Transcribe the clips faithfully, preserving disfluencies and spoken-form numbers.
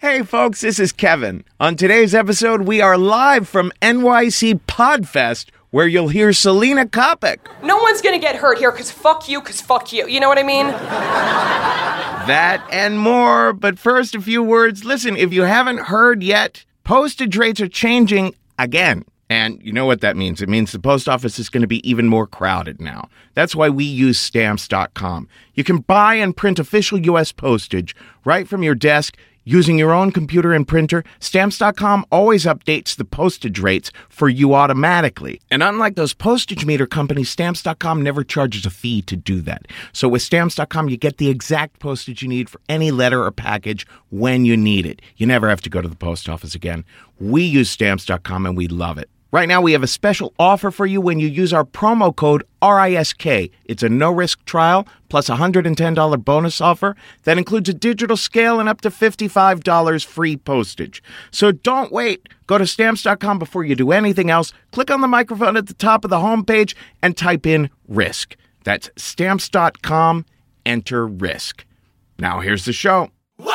Hey folks, this is Kevin. On today's episode, we are live from N Y C Podfest, where you'll hear Selena Kopic. No one's gonna get hurt here, cause fuck you, cause fuck you. You know what I mean? That and more, but first a few words. Listen, if you haven't heard yet, postage rates are changing again. And you know what that means. It means the post office is going to be even more crowded now. That's why we use stamps dot com. You can buy and print official U S postage right from your desk using your own computer and printer. Stamps dot com always updates the postage rates for you automatically. And unlike those postage meter companies, Stamps dot com never charges a fee to do that. So with Stamps dot com, you get the exact postage you need for any letter or package when you need it. You never have to go to the post office again. We use Stamps dot com and we love it. Right now, we have a special offer for you when you use our promo code R I S K. It's a no-risk trial plus a one hundred ten dollars bonus offer that includes a digital scale and up to fifty-five dollars free postage. So don't wait. Go to Stamps dot com before you do anything else. Click on the microphone at the top of the homepage and type in RISK. That's Stamps dot com. Enter RISK. Now here's the show.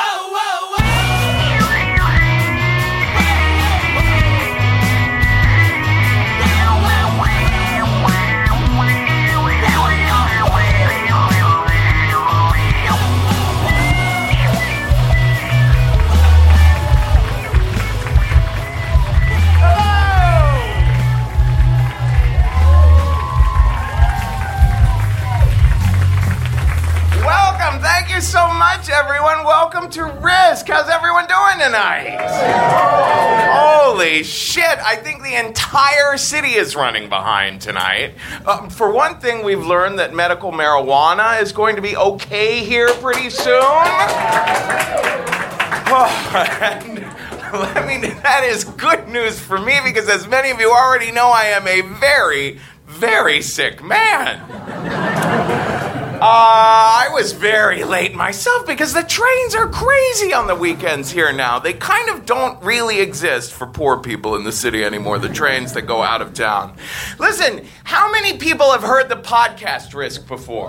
Thank you so much, everyone. Welcome to Risk. How's everyone doing tonight? Holy shit. I think the entire city is running behind tonight. Uh, for one thing, we've learned that medical marijuana is going to be okay here pretty soon. Oh, and I mean, that is good news for me because, as many of you already know, I am a very, very sick man. Uh, I was very late myself because the trains are crazy on the weekends here now. They kind of don't really exist for poor people in the city anymore, the trains that go out of town. Listen, how many people have heard the podcast Risk before?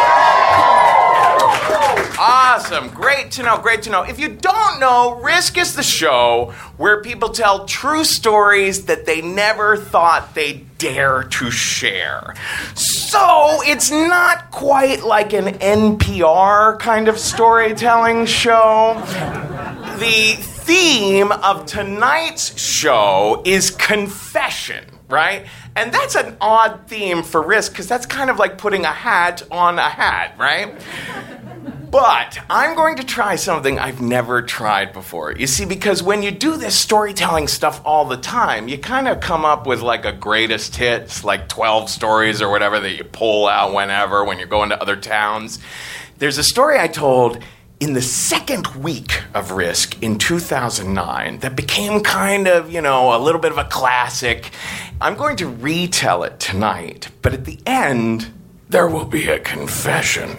Awesome. Great to know. Great to know. If you don't know, Risk is the show where people tell true stories that they never thought they'd dare to share. So it's not quite like an N P R kind of storytelling show. The theme of tonight's show is confession, right? And that's an odd theme for Risk because that's kind of like putting a hat on a hat, right? But I'm going to try something I've never tried before. You see, because when you do this storytelling stuff all the time, you kind of come up with like a greatest hits, like twelve stories or whatever that you pull out whenever when you're going to other towns. There's a story I told in the second week of Risk in two thousand nine that became kind of, you know, a little bit of a classic. I'm going to retell it tonight, but at the end, there will be a confession.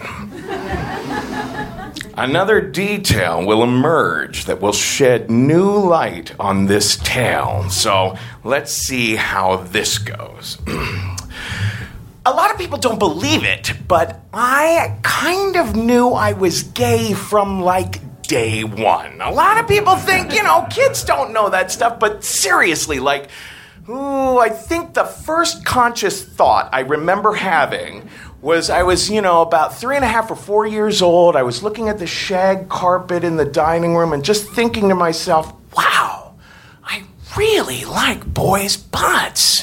Another detail will emerge that will shed new light on this tale. So let's see how this goes. A lot of people don't believe it, but I kind of knew I was gay from like day one. A lot of people think, you know, kids don't know that stuff, but seriously, like, ooh, I think the first conscious thought I remember having was I was, you know, about three and a half or four years old. I was looking at the shag carpet in the dining room and just thinking to myself, wow, I really like boys' butts.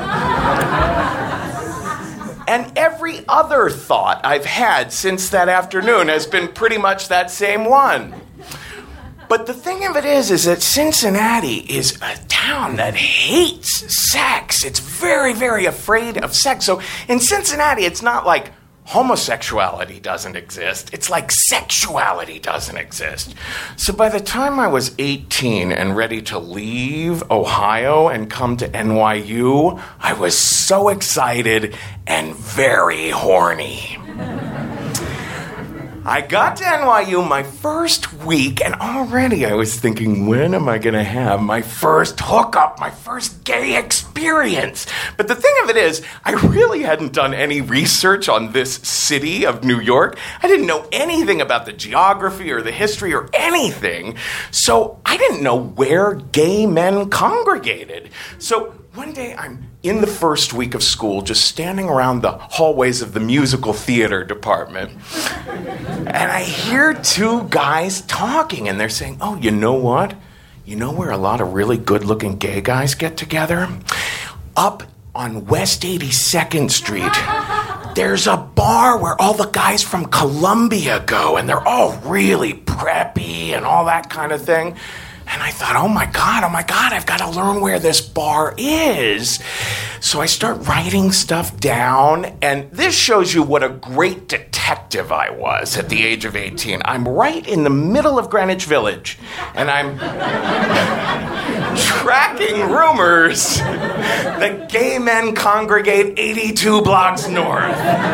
And every other thought I've had since that afternoon has been pretty much that same one. But the thing of it is, is that Cincinnati is a town that hates sex. It's very, very afraid of sex. So in Cincinnati, it's not like homosexuality doesn't exist. It's like sexuality doesn't exist. So by the time I was eighteen and ready to leave Ohio and come to N Y U, I was so excited and very horny. I got to N Y U my first week, and already I was thinking, when am I going to have my first hookup, my first gay experience? But the thing of it is, I really hadn't done any research on this city of New York. I didn't know anything about the geography or the history or anything. So I didn't know where gay men congregated. So one day I'm in the first week of school, just standing around the hallways of the musical theater department. And I hear two guys talking, and they're saying, oh, you know what? You know where a lot of really good-looking gay guys get together? Up on West eighty-second Street. There's a bar where all the guys from Columbia go, and they're all really preppy and all that kind of thing. And I thought, oh my God, oh my God, I've got to learn where this bar is. So I start writing stuff down, and this shows you what a great detective I was at the age of eighteen. I'm right in the middle of Greenwich Village, and I'm tracking rumors that gay men congregate eighty-two blocks north.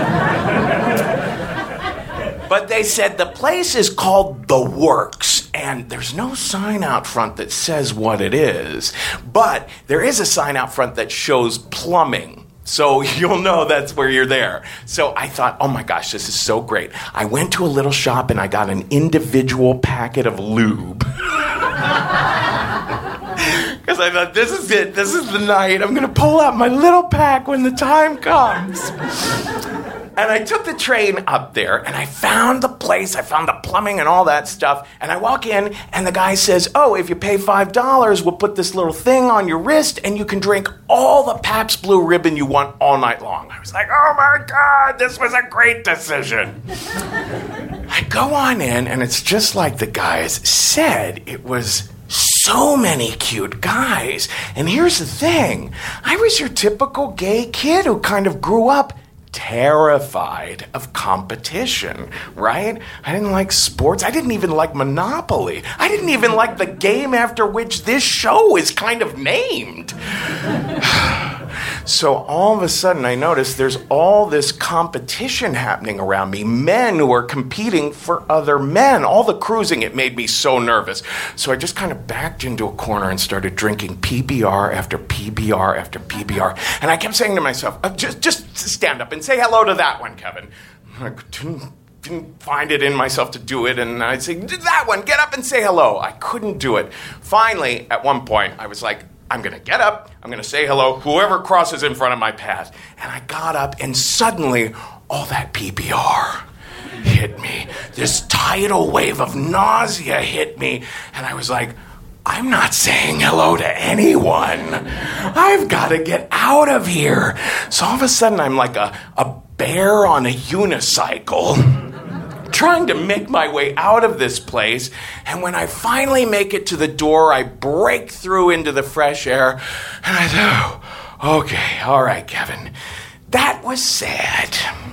But they said the place is called The Works, and there's no sign out front that says what it is. But there is a sign out front that shows plumbing. So you'll know that's where you're there. So I thought, oh my gosh, this is so great. I went to a little shop and I got an individual packet of lube. Because I thought, this is it. This is the night. I'm going to pull out my little pack when the time comes. And I took the train up there, and I found the place, I found the plumbing and all that stuff, and I walk in, and the guy says, oh, if you pay five dollars, we'll put this little thing on your wrist, and you can drink all the Pabst Blue Ribbon you want all night long. I was like, oh my God, this was a great decision. I go on in, and it's just like the guys said. It was so many cute guys. And here's the thing. I was your typical gay kid who kind of grew up terrified of competition, right? I didn't like sports. I didn't even like Monopoly. I didn't even like the game after which this show is kind of named. So all of a sudden I noticed there's all this competition happening around me. Men who are competing for other men. All the cruising, it made me so nervous. So I just kind of backed into a corner and started drinking P B R after P B R after P B R. And I kept saying to myself, uh, just, just stand up and say hello to that one, Kevin. I didn't, didn't find it in myself to do it. And I'd say, that one, get up and say hello. I couldn't do it. Finally, at one point, I was like, I'm going to get up, I'm going to say hello, whoever crosses in front of my path. And I got up, and suddenly, all that P B R hit me. This tidal wave of nausea hit me, and I was like, I'm not saying hello to anyone. I've got to get out of here. So all of a sudden, I'm like a, a bear on a unicycle, trying to make my way out of this place. And when I finally make it to the door, I break through into the fresh air. And I thought, oh, okay, all right, Kevin. That was sad.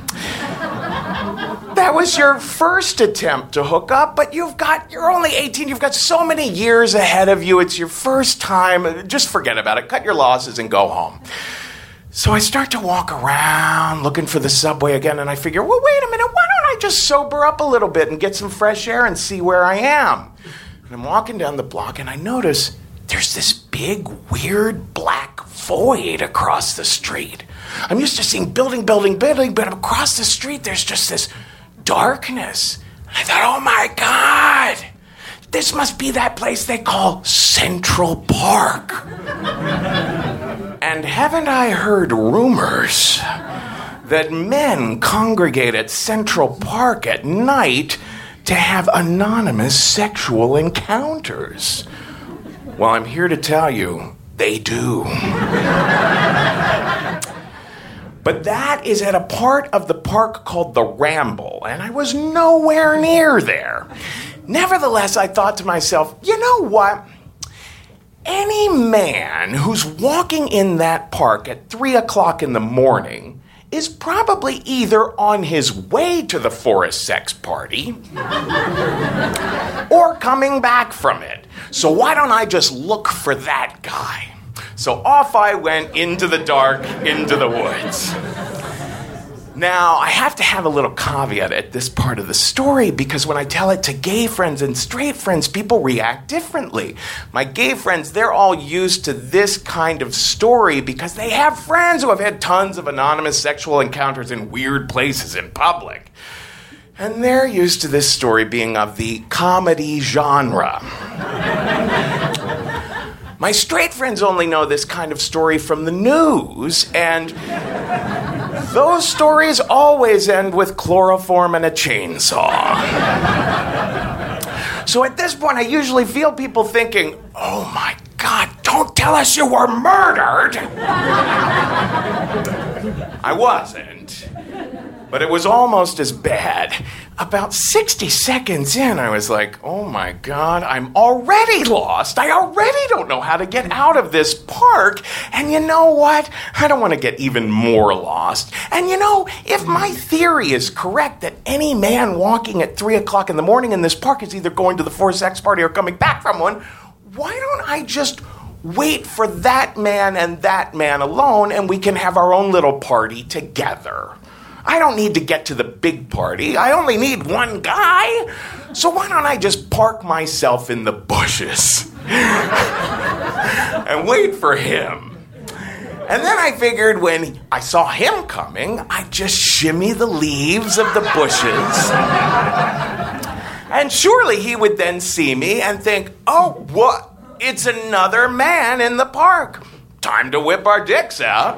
That was your first attempt to hook up, but you've got, you're only eighteen. You've got so many years ahead of you. It's your first time. Just forget about it. Cut your losses and go home. So I start to walk around looking for the subway again, and I figure, well, wait a minute, why don't I just sober up a little bit and get some fresh air and see where I am? And I'm walking down the block, and I notice there's this big, weird black void across the street. I'm used to seeing building, building, building, but across the street there's just this darkness. And I thought, oh my God, this must be that place they call Central Park. And haven't I heard rumors that men congregate at Central Park at night to have anonymous sexual encounters? Well, I'm here to tell you, they do. But that is at a part of the park called the Ramble, and I was nowhere near there. Nevertheless, I thought to myself, you know what? Any man who's walking in that park at three o'clock in the morning is probably either on his way to the Forest Sex Party or coming back from it. So why don't I just look for that guy? So off I went into the dark, into the woods. Now, I have to have a little caveat at this part of the story because when I tell it to gay friends and straight friends, people react differently. My gay friends, they're all used to this kind of story because they have friends who have had tons of anonymous sexual encounters in weird places in public. And they're used to this story being of the comedy genre. My straight friends only know this kind of story from the news, and those stories always end with chloroform and a chainsaw. So at this point, I usually feel people thinking, oh my God, don't tell us you were murdered. I wasn't, but it was almost as bad. About sixty seconds in, I was like, oh my God, I'm already lost. I already don't know how to get out of this park. And you know what? I don't want to get even more lost. And you know, if my theory is correct that any man walking at three o'clock in the morning in this park is either going to the Forced Sex Party or coming back from one, why don't I just wait for that man and that man alone and we can have our own little party together? I don't need to get to the big party. I only need one guy. So why don't I just park myself in the bushes and wait for him? And then I figured when I saw him coming, I'd just shimmy the leaves of the bushes. And surely he would then see me and think, oh, what? It's another man in the park. Time to whip our dicks out.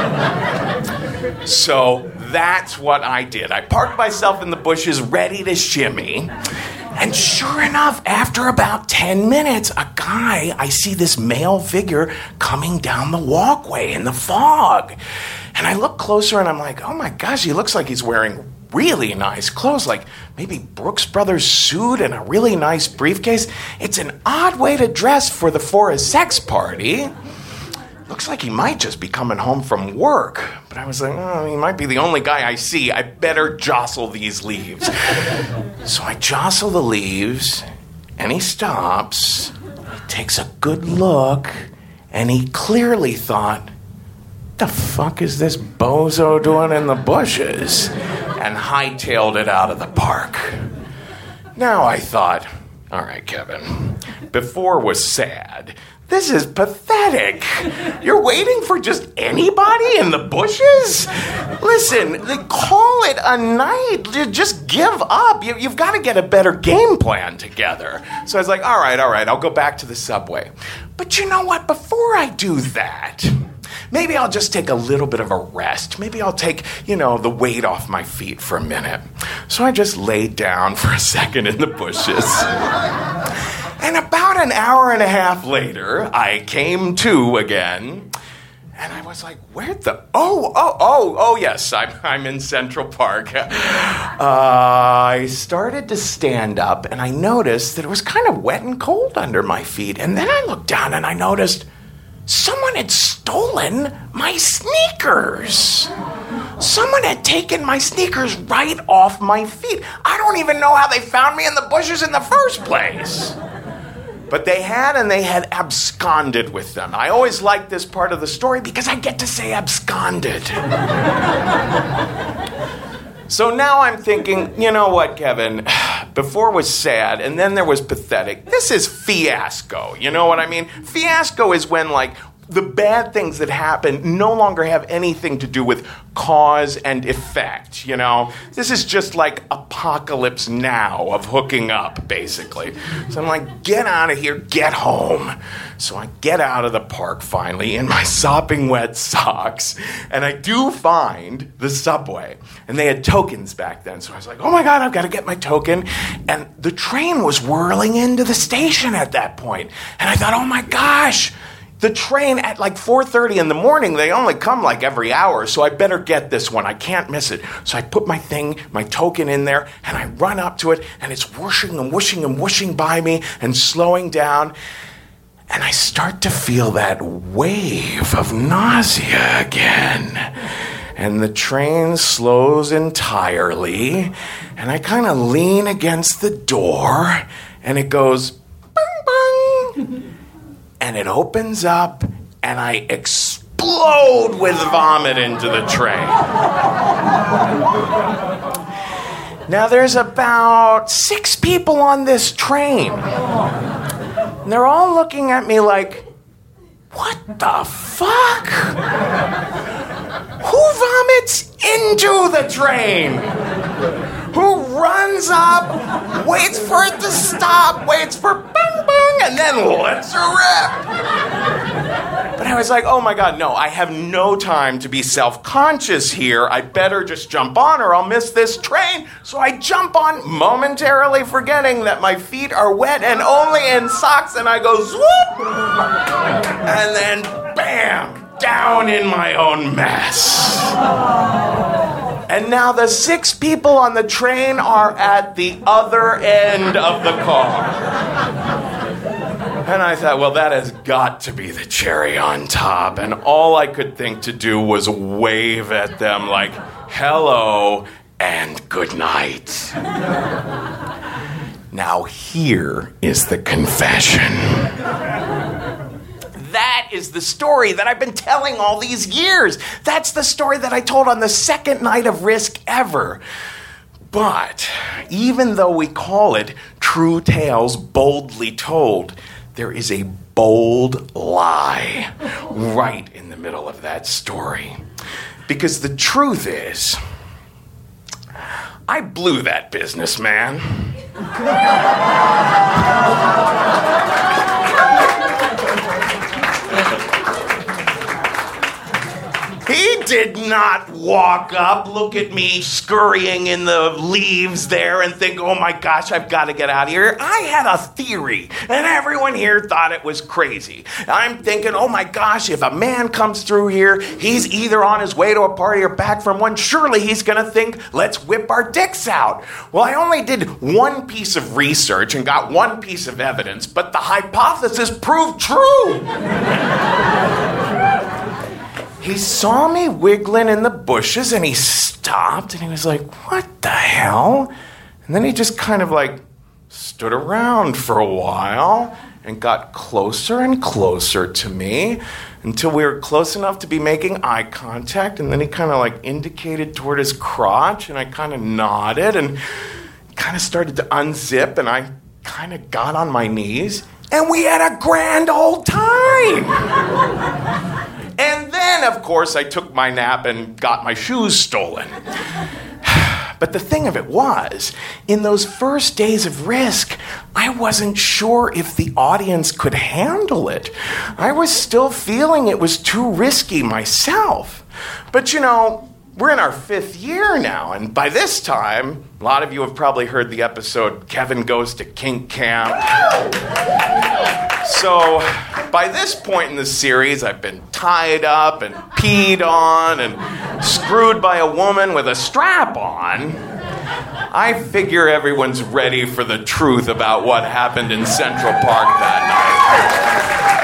So that's what I did. I parked myself in the bushes ready to shimmy. And sure enough, after about ten minutes, a guy, I see this male figure coming down the walkway in the fog. And I look closer and I'm like, oh my gosh, he looks like he's wearing really nice clothes, like maybe Brooks Brothers suit and a really nice briefcase. It's an odd way to dress for the Forced Sex Party. Looks like he might just be coming home from work. But I was like, oh, he might be the only guy I see. I better jostle these leaves. So I jostle the leaves, and he stops. He takes a good look, and he clearly thought, the fuck is this bozo doing in the bushes? And hightailed it out of the park. Now I thought, all right, Kevin, before was sad. This is pathetic. You're waiting for just anybody in the bushes? Listen, call it a night. Just give up. You, you've got to get a better game plan together. So I was like, all right, all right, I'll go back to the subway. But you know what? Before I do that, maybe I'll just take a little bit of a rest. Maybe I'll take, you know, the weight off my feet for a minute. So I just laid down for a second in the bushes. And about an hour and a half later, I came to again. And I was like, where'd the... Oh, oh, oh, oh, yes, I'm, I'm in Central Park. Uh, I started to stand up, and I noticed that it was kind of wet and cold under my feet. And then I looked down, and I noticed someone had stolen my sneakers. Someone had taken my sneakers right off my feet. I don't even know how they found me in the bushes in the first place. But they had, and they had absconded with them. I always like this part of the story because I get to say absconded. So now I'm thinking, you know what, Kevin? Before was sad, and then there was pathetic. This is fiasco. You know what I mean? Fiasco is when, like, the bad things that happen no longer have anything to do with cause and effect, you know? This is just like Apocalypse Now of hooking up, basically. So I'm like, get out of here, get home. So I get out of the park finally in my sopping wet socks, and I do find the subway. And they had tokens back then, so I was like, oh my God, I've got to get my token. And the train was whirling into the station at that point. And I thought, oh my gosh, the train at like four thirty in the morning, they only come like every hour, so I better get this one. I can't miss it. So I put my thing, my token in there, and I run up to it, and it's whooshing and whooshing and whooshing by me and slowing down. And I start to feel that wave of nausea again. And the train slows entirely, and I kind of lean against the door, and it goes, bang, bang. And it opens up, and I explode explode with vomit into the train. Now, there's about six people on this train. And they're all looking at me like, what the fuck? Who vomits into the train? Who runs up, waits for it to stop, waits for bang bang, and then lets her rip? But I was like, oh my God, no, I have no time to be self-conscious here. I better just jump on or I'll miss this train. So I jump on, momentarily forgetting that my feet are wet and only in socks, and I go swoop! And then bam, down in my own mess. And now the six people on the train are at the other end of the car. And I thought, well, that has got to be the cherry on top. And all I could think to do was wave at them like, hello and good night. Now here is the confession. That is the story that I've been telling all these years. That's the story that I told on the second night of Risk ever. But even though we call it True Tales Boldly Told, there is a bold lie right in the middle of that story. Because the truth is, I blew that businessman. He did not walk up, look at me scurrying in the leaves there and think, oh my gosh, I've got to get out of here. I had a theory, and everyone here thought it was crazy. I'm thinking, oh my gosh, if a man comes through here, he's either on his way to a party or back from one. Surely he's going to think, let's whip our dicks out. Well, I only did one piece of research and got one piece of evidence, but the hypothesis proved true. He saw me wiggling in the bushes, and he stopped, and he was like, what the hell? And then he just kind of like stood around for a while and got closer and closer to me until we were close enough to be making eye contact, and then he kind of like indicated toward his crotch, and I kind of nodded and kind of started to unzip, and I kind of got on my knees, and we had a grand old time. And then, of course, I took my nap and got my shoes stolen. But the thing of it was, in those first days of Risk, I wasn't sure if the audience could handle it. I was still feeling it was too risky myself. But, you know, we're in our fifth year now, and by this time, a lot of you have probably heard the episode Kevin Goes to Kink Camp. So, by this point in the series, I've been tied up and peed on and screwed by a woman with a strap on. I figure everyone's ready for the truth about what happened in Central Park that night.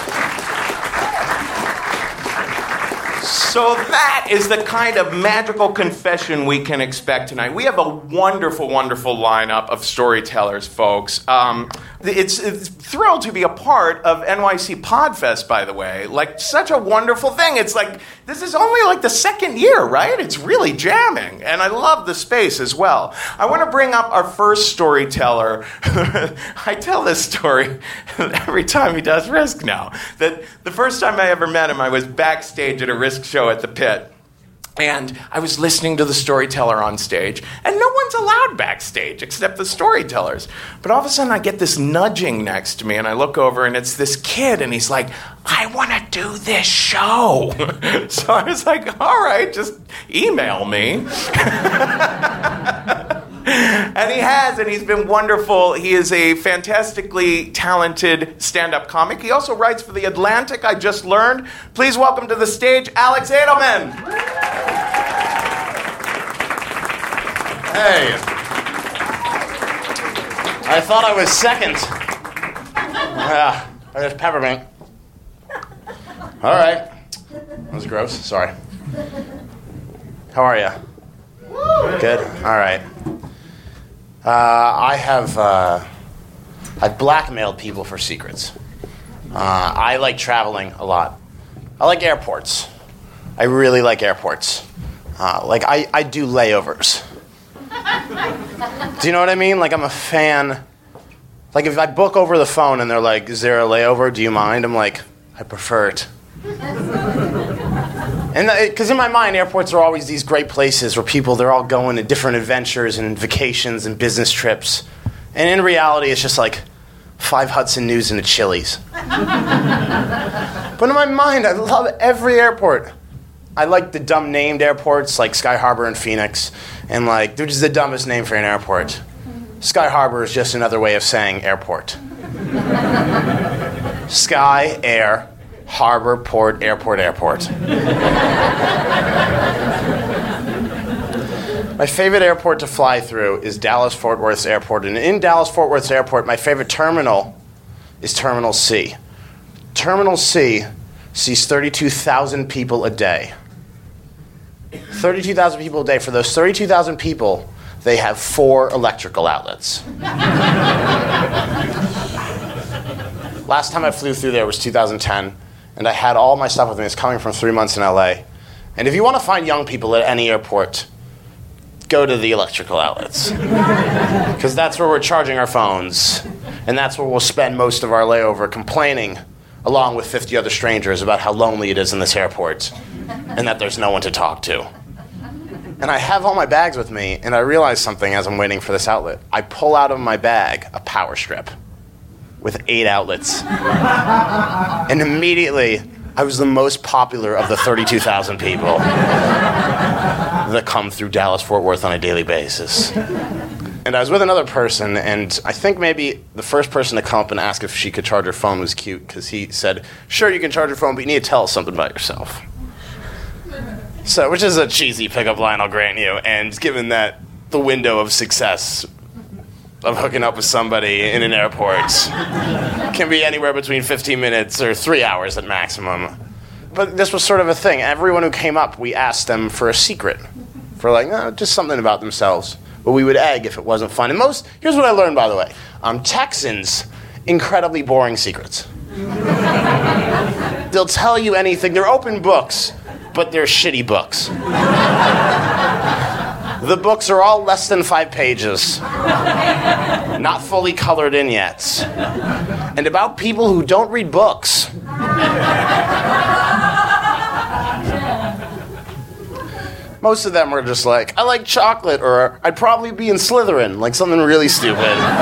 So that is the kind of magical confession we can expect tonight. We have a wonderful, wonderful lineup of storytellers, folks. Um, it's, it's thrilled to be a part of N Y C Podfest, by the way. Like, such a wonderful thing. It's like, this is only like the second year, right? It's really jamming. And I love the space as well. I want to bring up our first storyteller. I tell this story every time he does Risk now. That the first time I ever met him, I was backstage at a Risk show at the Pit. And I was listening to the storyteller on stage, and no one's allowed backstage except the storytellers. But all of a sudden, I get this nudging next to me, and I look over, and it's this kid, and he's like, I want to do this show. So I was like, all right, just email me. And he has, and he's been wonderful. He is a fantastically talented stand-up comic. He also writes for The Atlantic, I just learned. Please welcome to the stage, Alex Edelman. Hey. I thought I was second. Yeah, there's peppermint. All right. That was gross. Sorry. How are you? Good? All right. Uh, I have, uh, I've blackmailed people for secrets. Uh, I like traveling a lot. I like airports. I really like airports. Uh, like, I, I do layovers. Do you know what I mean? Like, I'm a fan. Like, if I book over the phone and they're like, is there a layover? Do you mind? I'm like, I prefer it. And because in my mind, airports are always these great places where people, they're all going to different adventures and vacations and business trips. And in reality, it's just like five Hudson News and a Chili's. But in my mind, I love every airport. I like the dumb named airports like Sky Harbor and Phoenix. And like, they're just the dumbest name for an airport. Sky Harbor is just another way of saying airport. Sky, air, harbor, port, airport, airport. My favorite airport to fly through is Dallas-Fort Worth Airport. And in Dallas-Fort Worth Airport, my favorite terminal is Terminal C. Terminal C sees thirty-two thousand people a day. thirty-two thousand people a day. For those thirty-two thousand people, they have four electrical outlets. Last time I flew through there was two thousand ten, and I had all my stuff with me. It's coming from three months in L A. And if you want to find young people at any airport, go to the electrical outlets. Because that's where we're charging our phones, and that's where we'll spend most of our layover complaining, along with fifty other strangers, about how lonely it is in this airport, and that there's no one to talk to. And I have all my bags with me, and I realize something as I'm waiting for this outlet. I pull out of my bag a power strip with eight outlets. And immediately, I was the most popular of the thirty-two thousand people that come through Dallas-Fort Worth on a daily basis. And I was with another person, and I think maybe the first person to come up and ask if she could charge her phone was cute, because he said, sure, you can charge your phone, but you need to tell us something about yourself. So, which is a cheesy pickup line, I'll grant you, and given that the window of success of hooking up with somebody in an airport can be anywhere between fifteen minutes or three hours at maximum. But this was sort of a thing. Everyone who came up, we asked them for a secret, for like, no, just something about themselves. But we would egg if it wasn't fun. And most, here's what I learned, by the way. Um, Texans, incredibly boring secrets. They'll tell you anything. They're open books, but they're shitty books. The books are all less than five pages, not fully colored in yet, and about people who don't read books. Most of them were just like, I like chocolate, or I'd probably be in Slytherin, like something really stupid.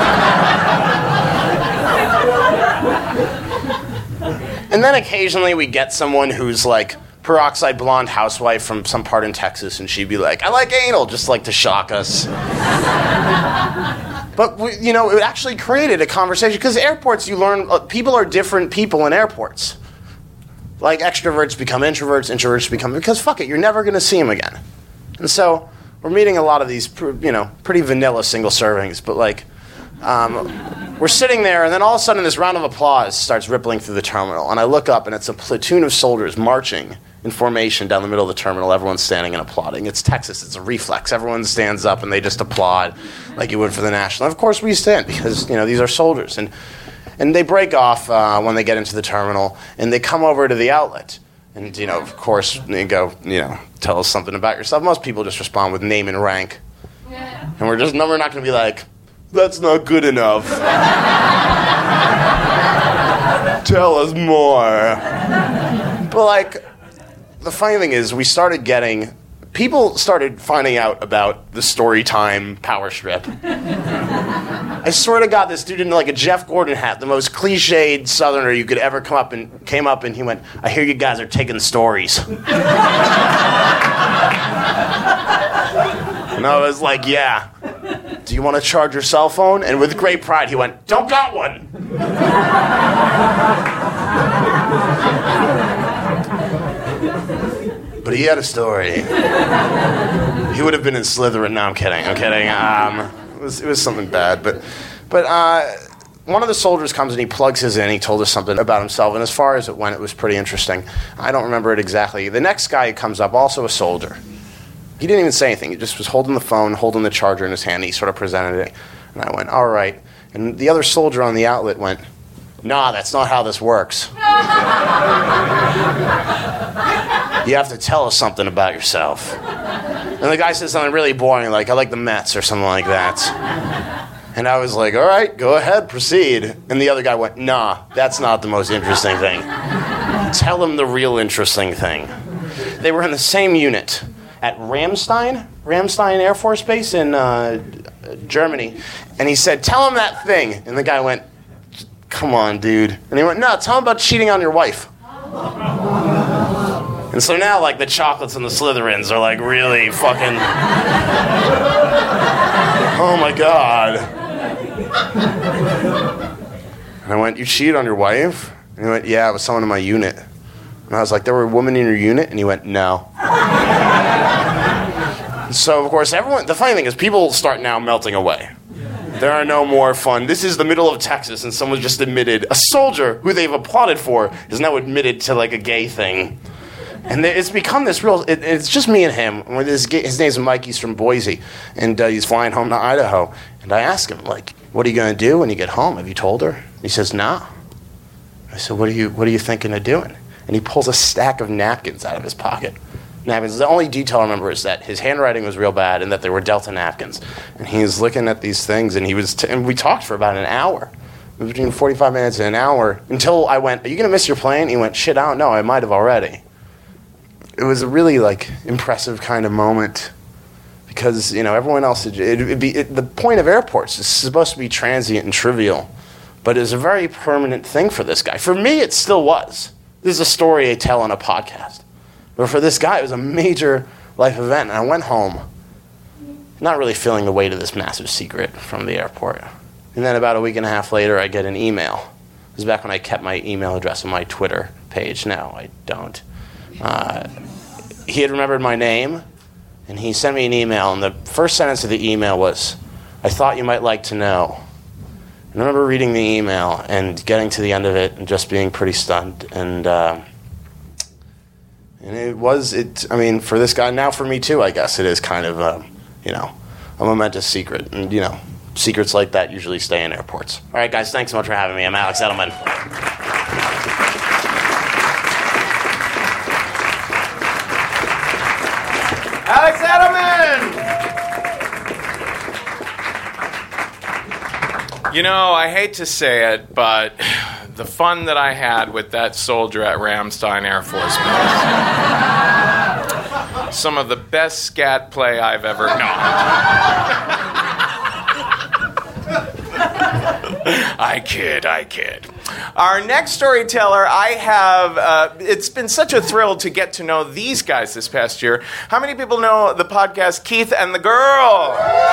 And then occasionally we get someone who's like peroxide blonde housewife from some part in Texas, and she'd be like, I like anal, just like to shock us. But, we, you know, it actually created a conversation, because airports, you learn, uh, people are different people in airports. Like, extroverts become introverts, introverts become, because fuck it, you're never going to see them again. And so, we're meeting a lot of these, you know, pretty vanilla single servings, but like, um, we're sitting there, and then all of a sudden this round of applause starts rippling through the terminal, and I look up, and it's a platoon of soldiers marching in formation down the middle of the terminal. Everyone's standing and applauding. It's Texas. It's a reflex. Everyone stands up and they just applaud like you would for the national. And of course we stand because, you know, these are soldiers. And and they break off uh, when they get into the terminal, and they come over to the outlet. And, you know, of course, they go, you know, tell us something about yourself. Most people just respond with name and rank. Yeah. And we're just, no, we're not going to be like, that's not good enough. Tell us more. But, like, the funny thing is, we started getting, people started finding out about the Storytime power strip. I swear to God, this dude in like a Jeff Gordon hat, the most cliched Southerner you could ever come up and came up and he went, I hear you guys are taking stories. And I was like, yeah. Do you want to charge your cell phone? And with great pride, he went, don't got one. But he had a story. He would have been in Slytherin. No, I'm kidding. I'm kidding. Um, it was it was something bad. But but uh, one of the soldiers comes and he plugs his in. He told us something about himself. And as far as it went, it was pretty interesting. I don't remember it exactly. The next guy who comes up, also a soldier. He didn't even say anything. He just was holding the phone, holding the charger in his hand. And he sort of presented it. And I went, all right. And the other soldier on the outlet went, nah, that's not how this works. You have to tell us something about yourself. And the guy said something really boring, like, I like the Mets or something like that. And I was like, all right, go ahead, proceed. And the other guy went, nah, that's not the most interesting thing. Tell him the real interesting thing. They were in the same unit at Ramstein, Ramstein Air Force Base in uh, Germany. And he said, tell him that thing. And the guy went, come on, dude. And he went, no, tell him about cheating on your wife. And so now, like, the chocolates and the Slytherins are, like, really fucking... Oh, my God. And I went, you cheated on your wife? And he went, yeah, it was someone in my unit. And I was like, there were women in your unit? And he went, no. So, of course, everyone... The funny thing is, people start now melting away. There are no more fun. This is the middle of Texas, and someone just admitted... A soldier who they've applauded for is now admitted to, like, a gay thing. And it's become this real... It, it's just me and him. His, his name's Mike. He's from Boise. And uh, he's flying home to Idaho. And I ask him, like, what are you going to do when you get home? Have you told her? He says, no. I said, what are you What are you thinking of doing? And he pulls a stack of napkins out of his pocket. Napkins. The only detail I remember is that his handwriting was real bad and that they were Delta napkins. And he was looking at these things, and he was... T- and we talked for about an hour. Between forty-five minutes and an hour. Until I went, are you going to miss your plane? He went, shit, I don't know. I might have already. It was a really, like, impressive kind of moment because, you know, everyone else, it, it'd be, it, the point of airports is supposed to be transient and trivial, but it's a very permanent thing for this guy. For me, it still was. This is a story I tell on a podcast. But for this guy, it was a major life event, and I went home not really feeling the weight of this massive secret from the airport. And then about a week and a half later, I get an email. This is back when I kept my email address on my Twitter page. Now I don't. Uh, he had remembered my name, and he sent me an email, and the first sentence of the email was, I thought you might like to know. And I remember reading the email and getting to the end of it and just being pretty stunned. And uh, and it was, it. I mean, for this guy, now for me too, I guess, it is kind of, a, you know, a momentous secret. And, you know, secrets like that usually stay in airports. All right, guys, thanks so much for having me. I'm Alex Edelman. Alex Edelman! You know, I hate to say it, but the fun that I had with that soldier at Ramstein Air Force Base, some of the best scat play I've ever known. I kid, I kid. Our next storyteller, I have, uh, it's been such a thrill to get to know these guys this past year. How many people know the podcast Keith and the Girl?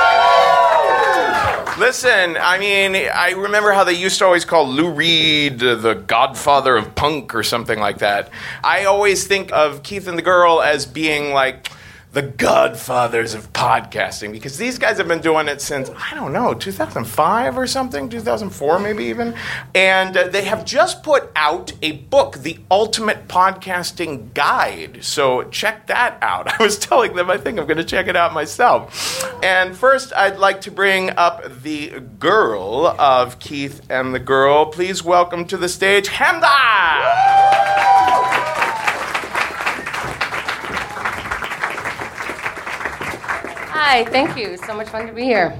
Listen, I mean, I remember how they used to always call Lou Reed the godfather of punk or something like that. I always think of Keith and the Girl as being like the godfathers of podcasting, because these guys have been doing it since, I don't know, two thousand five or something, two thousand four maybe even. And uh, they have just put out a book, The Ultimate Podcasting Guide. So check that out. I was telling them I think I'm going to check it out myself. And first, I'd like to bring up the girl of Keith and the Girl. Please welcome to the stage, Chemda! Hi, thank you. So much fun to be here.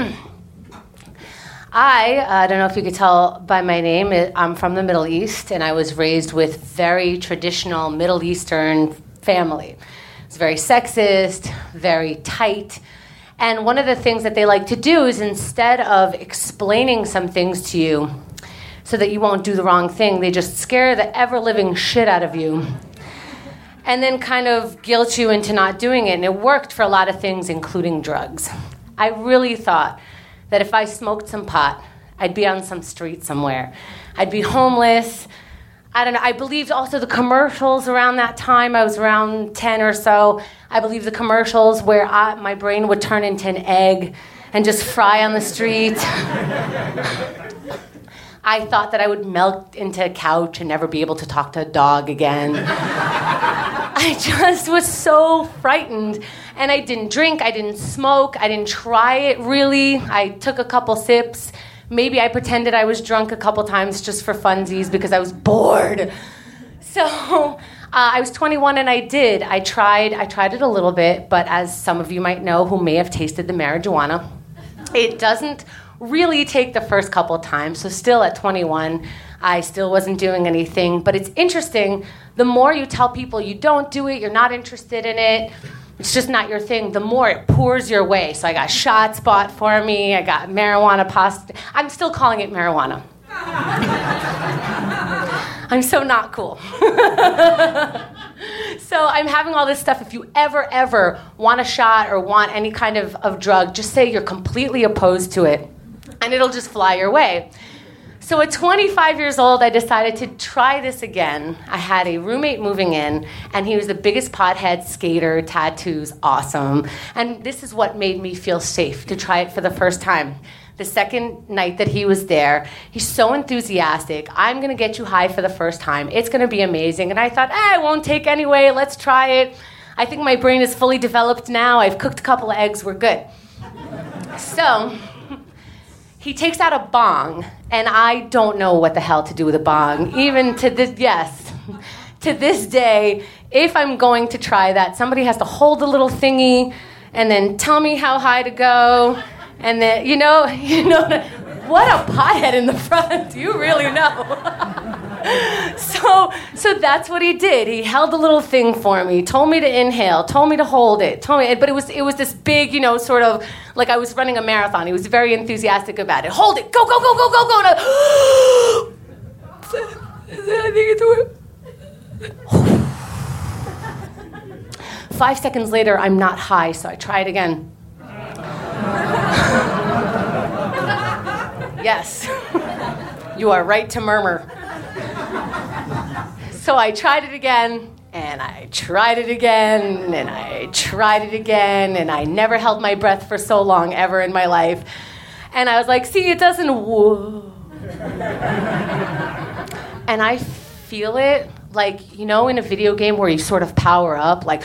I uh, don't know if you could tell by my name, I'm from the Middle East, and I was raised with very traditional Middle Eastern family. It's very sexist, very tight. And one of the things that they like to do is instead of explaining some things to you so that you won't do the wrong thing, they just scare the ever-living shit out of you and then kind of guilt you into not doing it. And it worked for a lot of things, including drugs. I really thought that if I smoked some pot, I'd be on some street somewhere. I'd be homeless. I don't know. I believed also the commercials around that time. I was around ten or so. I believed the commercials where I, my brain would turn into an egg and just fry on the street. I thought that I would melt into a couch and never be able to talk to a dog again. I just was so frightened. And I didn't drink, I didn't smoke, I didn't try it really. I took a couple sips, Maybe I pretended I was drunk a couple times just for funsies because I was bored. So uh, I was twenty-one and I did. I tried, I tried it a little bit, but as some of you might know who may have tasted the marijuana, it doesn't really take the first couple times. So still at twenty-one, I still wasn't doing anything. But it's interesting, the more you tell people you don't do it, you're not interested in it, it's just not your thing, the more it pours your way. So I got shots bought for me, I got marijuana pasta. I'm still calling it marijuana. I'm so not cool. So I'm having all this stuff. If you ever, ever want a shot or want any kind of, of drug, just say you're completely opposed to it, and it'll just fly your way. So at twenty-five years old, I decided to try this again. I had a roommate moving in, and he was the biggest pothead, skater, tattoos, awesome. And this is what made me feel safe to try it for the first time. The second night that he was there, he's so enthusiastic. I'm going to get you high for the first time. It's going to be amazing. And I thought, eh, I won't take anyway. Let's try it. I think my brain is fully developed now. I've cooked a couple of eggs. We're good. So he takes out a bong, and I don't know what the hell to do with a bong. Even to this, yes, to this day, if I'm going to try that, somebody has to hold the little thingy and then tell me how high to go. And then, you know, you know, what a pothead in the front. You really know. so, so that's what he did. He held the little thing for me, told me to inhale, told me to hold it, told me. But it was, it was this big, you know, sort of like I was running a marathon. He was very enthusiastic about it. Hold it, go, go, go, go, go, go. And I, I think it's Five seconds later, I'm not high, so I try it again. Yes, you are right to murmur. So I tried it again, and I tried it again, and I tried it again, and I never held my breath for so long ever in my life. And I was like, see, it doesn't whoa. And I feel it, like, you know, in a video game where you sort of power up, like,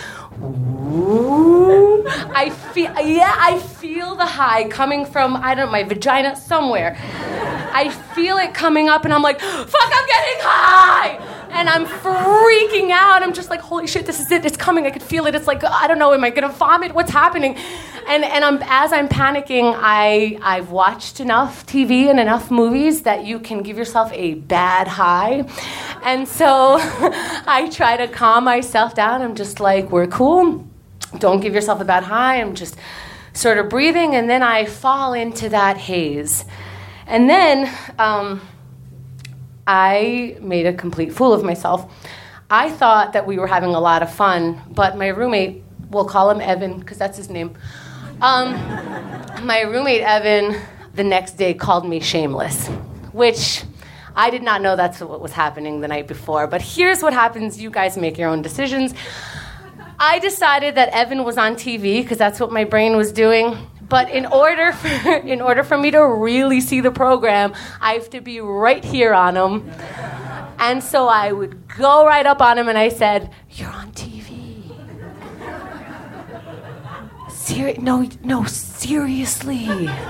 ooh. I feel, yeah, I feel the high coming from, I don't know, my vagina somewhere. I feel it coming up, and I'm like, fuck, I'm getting high! And I'm freaking out. I'm just like, holy shit, this is it. It's coming. I could feel it. It's like, I don't know, am I gonna vomit? What's happening? And and I'm as I'm panicking, I I've watched enough T V and enough movies that you can give yourself a bad high. And so I try to calm myself down. I'm just like, we're cool. Don't give yourself a bad high. I'm just sort of breathing, and then I fall into that haze. And then um, I made a complete fool of myself. I thought that we were having a lot of fun, but my roommate, we'll call him Evan, because that's his name. Um, my roommate, Evan, the next day called me shameless, which I did not know that's what was happening the night before. But here's what happens. You guys make your own decisions. I decided that Evan was on T V, because that's what my brain was doing. But in order for, in order for me to really see the program, I have to be right here on him. And so I would go right up on him, and I said, you're on T V. Seri- no, no, seriously.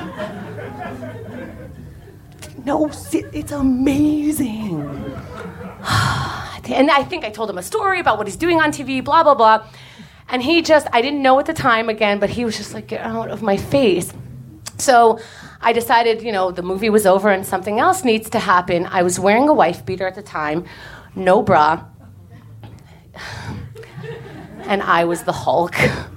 No, it's amazing. And I think I told him a story about what he's doing on T V, blah, blah, blah. And he just, I didn't know at the time again, but he was just like, get out of my face. So I decided, you know, the movie was over and something else needs to happen. I was wearing a wife beater at the time, no bra. And I was the Hulk.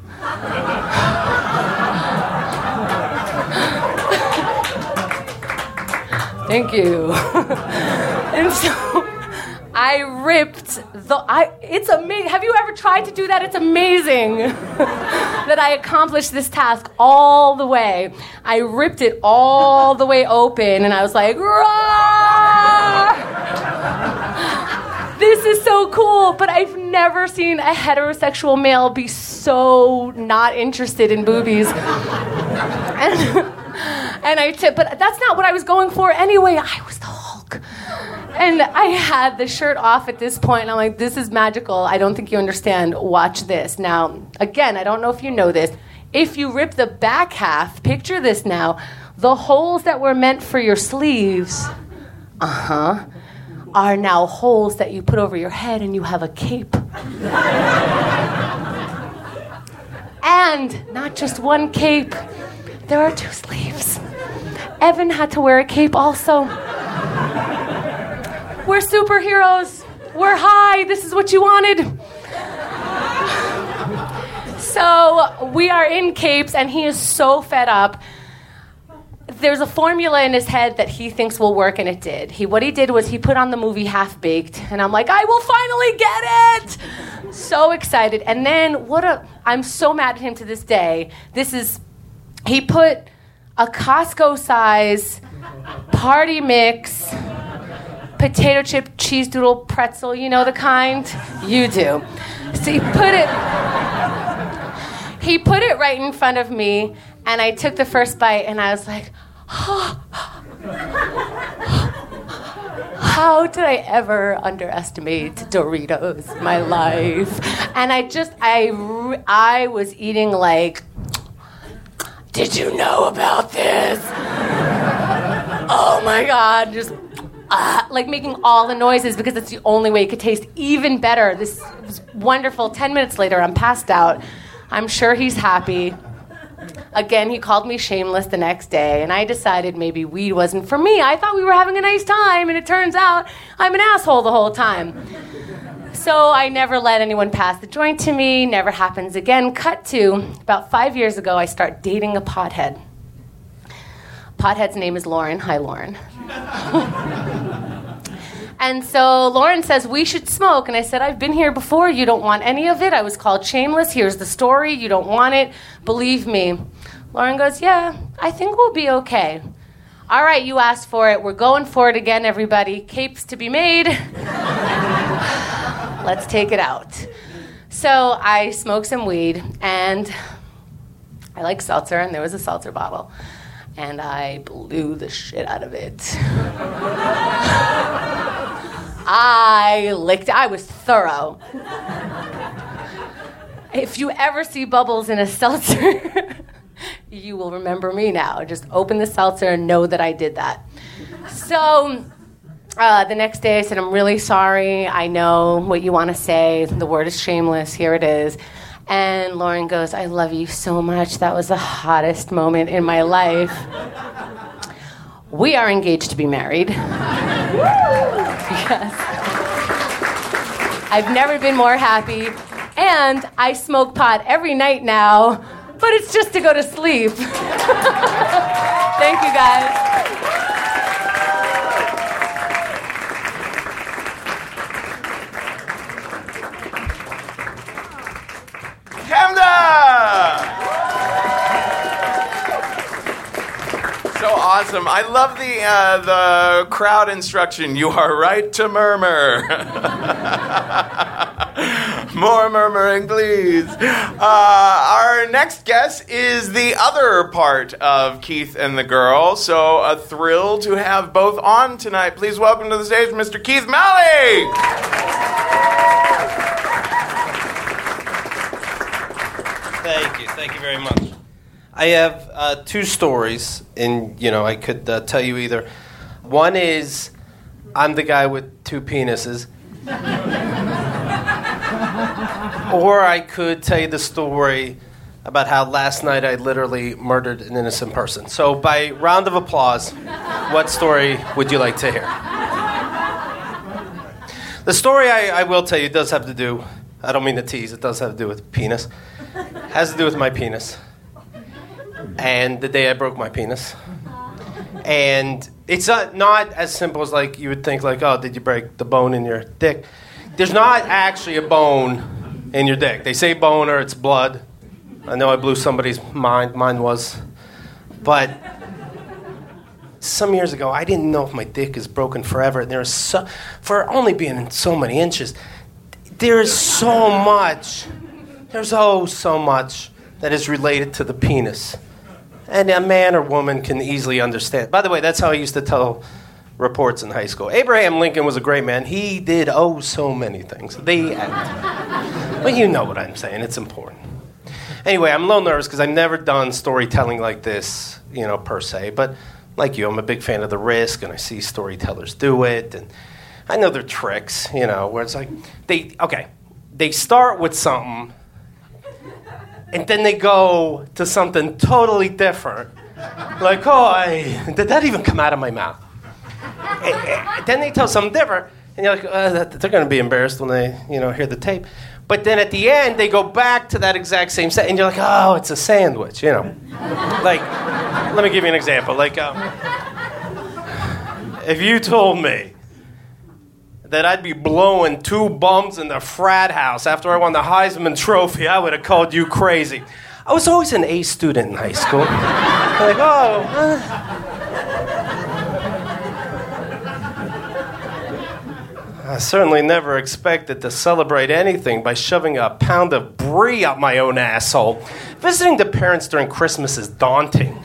Thank you. And so I ripped the, I, it's amazing. Have you ever tried to do that? It's amazing that I accomplished this task all the way. I ripped it all the way open, and I was like, Rah! This is so cool, but I've never seen a heterosexual male be so not interested in boobies. And, and I t- but that's not what I was going for anyway. I was the Hulk. And I had the shirt off at this point, and I'm like, this is magical. I don't think you understand. Watch this. Now, again, I don't know if you know this. If you rip the back half, picture this now, the holes that were meant for your sleeves, uh-huh, are now holes that you put over your head and you have a cape. And not just one cape, there are two sleeves. Evan had to wear a cape also. We're superheroes. We're high. This is what you wanted. So we are in capes, and he is so fed up. There's a formula in his head that he thinks will work, and it did. He, what he did was he put on the movie Half-Baked, and I'm like, I will finally get it! So excited. And then, what a, I'm so mad at him to this day. This is, he put a Costco-size party mix potato chip cheese doodle pretzel, you know the kind? You do. So he put it, he put it right in front of me, and I took the first bite, and I was like, oh, how did I ever underestimate Doritos in my life? And I just, I, I was eating like, did you know about this? Oh my God, just uh, like making all the noises because it's the only way it could taste even better. This was wonderful. Ten minutes later, I'm passed out. I'm sure he's happy. Again, he called me shameless the next day, and I decided maybe weed wasn't for me. I thought we were having a nice time, and it turns out I'm an asshole the whole time. So I never let anyone pass the joint to me. Never happens again. Cut to, about five years ago, I start dating a pothead. Pothead's name is Lauren. Hi, Lauren. And so Lauren says, we should smoke. And I said, I've been here before. You don't want any of it. I was called shameless. Here's the story. You don't want it. Believe me. Lauren goes, yeah, I think we'll be okay. All right, you asked for it. We're going for it again, everybody. Capes to be made. Let's take it out. So I smoked some weed, and I like seltzer, and there was a seltzer bottle. And I blew the shit out of it. I licked it. I was thorough. If you ever see bubbles in a seltzer, you will remember me now. Just open the seltzer and know that I did that. So uh, the next day I said, I'm really sorry. I know what you want to say. The word is shameless. Here it is. And Lauren goes, I love you so much. That was the hottest moment in my life. We are engaged to be married. Yes. I've never been more happy. And I smoke pot every night now, but it's just to go to sleep. Thank you, guys. So awesome. I love the uh, the crowd instruction. You are right to murmur. More murmuring, please. Uh, our next guest is the other part of Keith and the Girl. So a thrill to have both on tonight. Please welcome to the stage Mister Keith Malley. Thank you. Thank you very much. I have uh, two stories, and, you know, I could uh, tell you either. One is I'm the guy with two penises. Or I could tell you the story about how last night I literally murdered an innocent person. So by round of applause, what story would you like to hear? The story I, I will tell you does have to do, I don't mean to tease, it does have to do with penis. It has to do with my penis. And the day I broke my penis. And it's not, not as simple as like you would think like, oh, did you break the bone in your dick? There's not actually a bone in your dick. They say bone or it's blood. I know I blew somebody's mind. Mine was. But some years ago, I didn't know if my dick is broken forever. And there's so, for only being so many inches, there's so much, there's oh so much that is related to the penis. And a man or woman can easily understand. By the way, that's how I used to tell reports in high school. Abraham Lincoln was a great man. He did oh so many things. The end. But you know what I'm saying. It's important. Anyway, I'm a little nervous because I've never done storytelling like this, you know, per se. But like you, I'm a big fan of the risk, and I see storytellers do it, and I know their tricks, you know, where it's like, they, okay, they start with something, and then they go to something totally different. Like, oh, I, did that even come out of my mouth? And, and then they tell something different, and you're like, uh, they're going to be embarrassed when they, you know, hear the tape. But then at the end, they go back to that exact same set, and you're like, oh, it's a sandwich, you know. Like, let me give you an example. Like, um, if you told me that I'd be blowing two bums in the frat house after I won the Heisman Trophy, I would have called you crazy. I was always an A student in high school. Like, oh. Uh. I certainly never expected to celebrate anything by shoving a pound of brie up my own asshole. Visiting the parents during Christmas is daunting.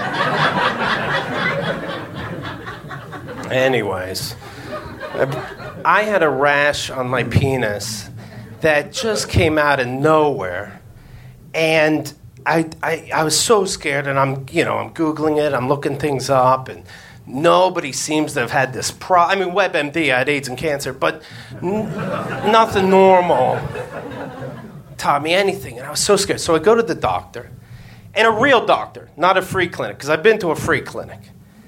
Anyways, I had a rash on my penis that just came out of nowhere. And I, I, I was so scared, and I'm, you know, I'm Googling it, I'm looking things up, and nobody seems to have had this problem. I mean, WebMD, I had AIDS and cancer, but n- nothing normal taught me anything, and I was so scared. So I go to the doctor, and a real doctor, not a free clinic, because I've been to a free clinic.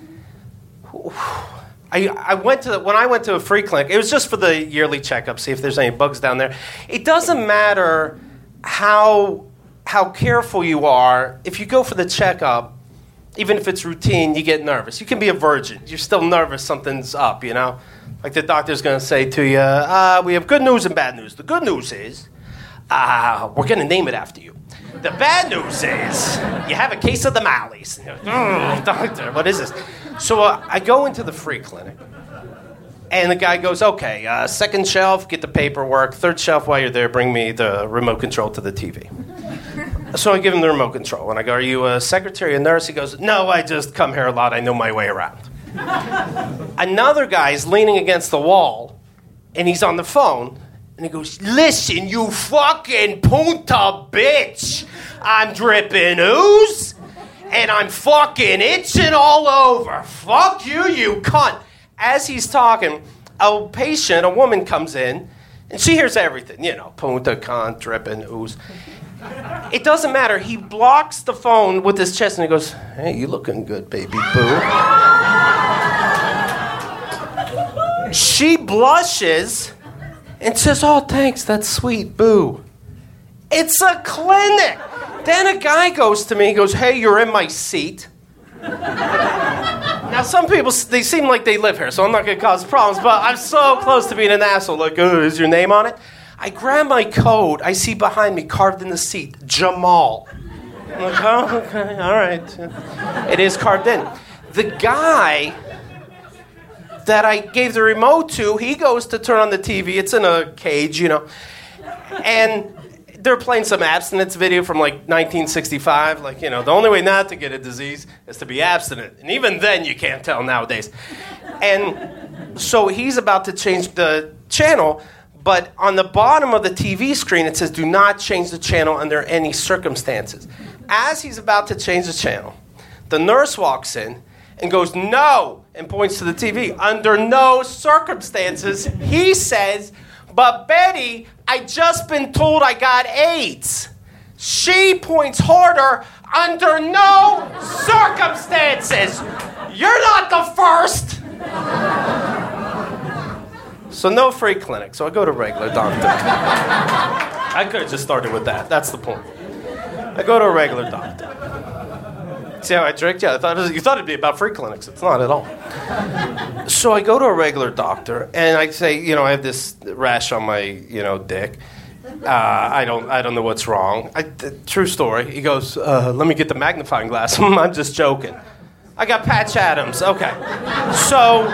I, I went to the, when I went to a free clinic, it was just for the yearly checkup, see if there's any bugs down there. It doesn't matter how how careful you are. If you go for the checkup, even if it's routine, you get nervous. You can be a virgin. You're still nervous something's up, you know? Like the doctor's going to say to you, uh, we have good news and bad news. The good news is uh, we're going to name it after you. The bad news is you have a case of the mallies. Mm, doctor, what is this? So uh, I go into the free clinic, and the guy goes, okay, uh, second shelf, get the paperwork. Third shelf, while you're there, bring me the remote control to the T V. So I give him the remote control, and I go, are you a secretary, a nurse? He goes, no, I just come here a lot. I know my way around. Another guy is leaning against the wall, and he's on the phone, and he goes, listen, you fucking punta bitch. I'm dripping ooze, and I'm fucking itching all over. Fuck you, you cunt. As he's talking, a patient, a woman comes in, and she hears everything, you know, punta, cunt, dripping ooze. It doesn't matter. He blocks the phone with his chest, and he goes, hey, you looking good, baby boo. She blushes and says, oh, thanks, that's sweet, boo. It's a clinic. Then a guy goes to me, he goes, hey, you're in my seat. Now, some people, they seem like they live here, so I'm not going to cause problems, but I'm so close to being an asshole. Like, oh, is your name on it? I grab my coat. I see behind me, carved in the seat, Jamal. I'm like, oh, okay, all right. It is carved in. The guy that I gave the remote to, he goes to turn on the T V. It's in a cage, you know. And they're playing some abstinence video from like nineteen sixty-five. Like, you know, the only way not to get a disease is to be abstinent. And even then, you can't tell nowadays. And so he's about to change the channel, but on the bottom of the T V screen, it says, do not change the channel under any circumstances. As he's about to change the channel, the nurse walks in and goes, no, and points to the T V. Under no circumstances, he says, but Betty, I just been told I got AIDS. She points harder, under no circumstances. You're not the first. So no free clinic. So I go to regular doctor. I could have just started with that. That's the point. I go to a regular doctor. See how I tricked you? I thought it was, you thought it'd be about free clinics. It's not at all. So I go to a regular doctor, and I say, you know, I have this rash on my, you know, dick. Uh, I don't, I don't know what's wrong. I, th- true story. He goes, uh, let me get the magnifying glass. I'm just joking. I got Patch Adams. Okay. So,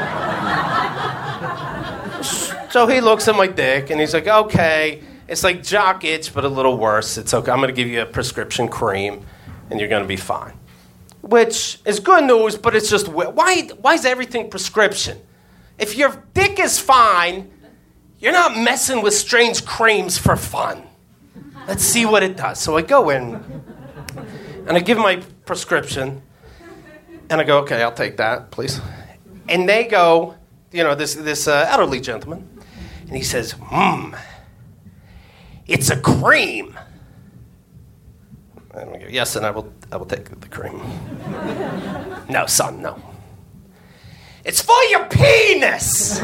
so he looks at my dick, and he's like, okay, it's like jock itch, but a little worse. It's okay. I'm going to give you a prescription cream, and you're going to be fine. Which is good news, but it's just, why, why is everything prescription? If your dick is fine, you're not messing with strange creams for fun. Let's see what it does. So I go in, and I give my prescription, and I go, okay, I'll take that, please. And they go, you know, this this uh, elderly gentleman, and he says, hmm, it's a cream. And I go, yes, and I will, I will take the cream. No, son, no. It's for your penis!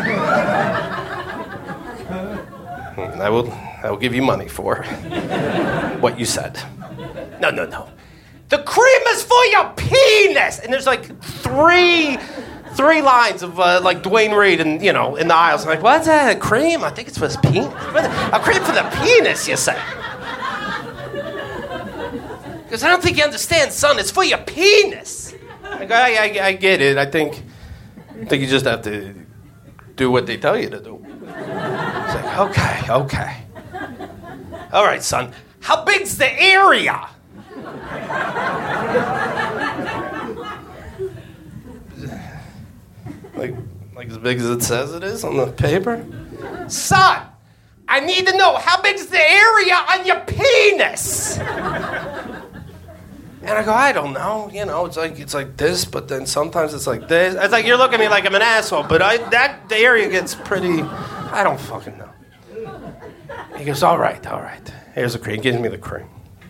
I will, I will give you money for what you said. No, no, no. The cream is for your penis! And there's like three, three lines of uh, like Dwayne Reed and, you know, in the aisles. I'm like, what's that, a cream? I think it's for his penis. A cream for the penis, you say. Because I don't think you understand, son. It's for your penis. I go, I, I, I get it. I think, I think you just have to do what they tell you to do. It's like, okay, okay. All right, son. How big's the area? like, like as big as it says it is on the paper? Son, I need to know how big's the area on your penis? And I go, I don't know. You know, it's like it's like this, but then sometimes it's like this. It's like you're looking at me like I'm an asshole, but I that the area gets pretty. I don't fucking know. He goes, all right, all right. Here's the cream. He gives me the cream.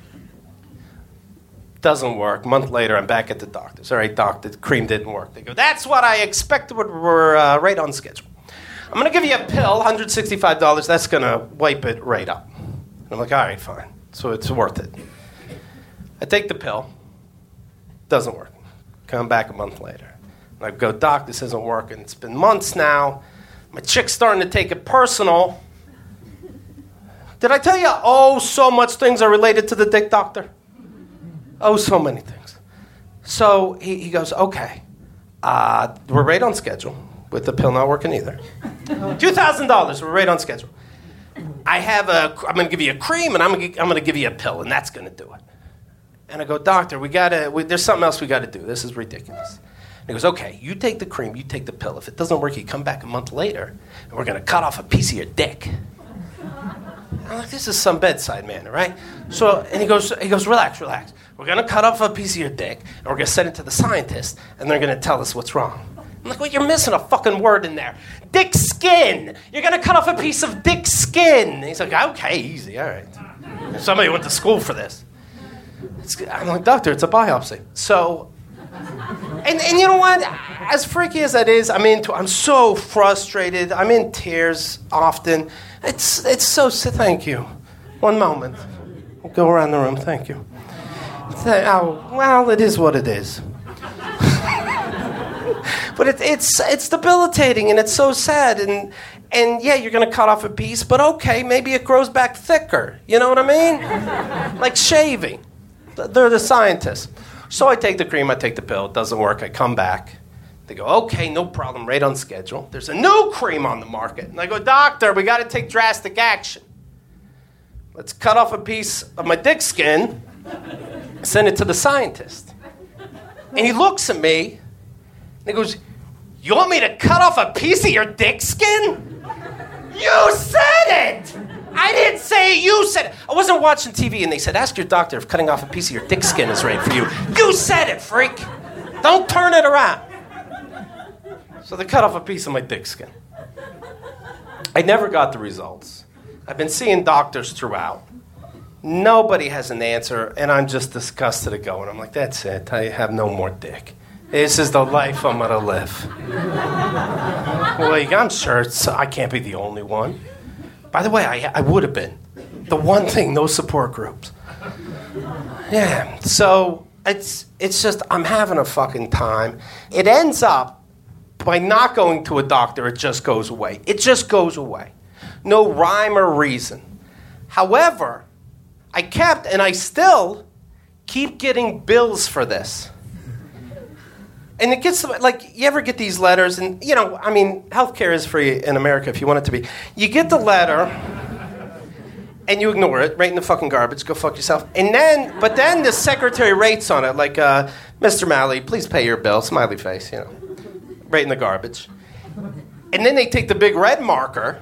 Doesn't work. A month later, I'm back at the doctor's. All right, doctor, the cream didn't work. They go, that's what I expected. We're uh, right on schedule. I'm going to give you a pill, one hundred sixty-five dollars. That's going to wipe it right up. And I'm like, all right, fine. So it's worth it. I take the pill. Doesn't work. Come back a month later. And I go, doc, this isn't working. It's been months now. My chick's starting to take it personal. Did I tell you, oh, so much things are related to the dick, doctor? Oh, so many things. So he, he goes, okay, uh, we're right on schedule with the pill not working either. two thousand dollars, we're right on schedule. I have a, I'm going to give you a cream, and I'm going to I'm going to give you a pill, and that's going to do it. And I go, doctor, we gotta, we, there's something else we got to do. This is ridiculous. And he goes, okay, you take the cream, you take the pill. If it doesn't work, you come back a month later, and we're going to cut off a piece of your dick. I'm like, this is some bedside manner, right? So, and he goes, he goes, relax, relax. We're going to cut off a piece of your dick, and we're going to send it to the scientist, and they're going to tell us what's wrong. I'm like, well, you're missing a fucking word in there. Dick skin. You're going to cut off a piece of dick skin. And he's like, okay, easy, all right. Somebody went to school for this. It's, I'm like, doctor, it's a biopsy. So, and, and you know what? As freaky as that is, I'm into, I'm so frustrated. I'm in tears often. It's it's so, thank you. One moment. We'll go around the room, thank you. Oh, well, it is what it is. But it, it's it's debilitating, and it's so sad. And, and yeah, you're going to cut off a piece, but okay, maybe it grows back thicker. You know what I mean? Like shaving. They're the scientists. So I take the cream, I take the pill. It doesn't work. I come back. They go, okay, no problem, right on schedule. There's a new cream on the market. And I go, doctor, we got to take drastic action. Let's cut off a piece of my dick skin, send it to the scientist. And he looks at me, and he goes, you want me to cut off a piece of your dick skin? You said it! I didn't say it, you said it. I wasn't watching T V, and they said, ask your doctor if cutting off a piece of your dick skin is right for you. You said it, freak! Don't turn it around. So they cut off a piece of my dick skin. I never got the results. I've been seeing doctors throughout. Nobody has an answer, and I'm just disgusted at going. I'm like, that's it. I have no more dick. This is the life I'm going to live. Like, I'm sure it's, I can't be the only one. By the way, I, I would have been. The one thing, no support groups. Yeah, so it's it's just, I'm having a fucking time. It ends up, by not going to a doctor, it just goes away. It just goes away. No rhyme or reason. However, I kept, and I still keep getting bills for this. And it gets, like, you ever get these letters, and, you know, I mean, healthcare is free in America if you want it to be. You get the letter, and you ignore it, right in the fucking garbage, go fuck yourself. And then, but then the secretary rates on it, like, uh, Mister Malley, please pay your bill, smiley face, you know, right in the garbage. And then they take the big red marker,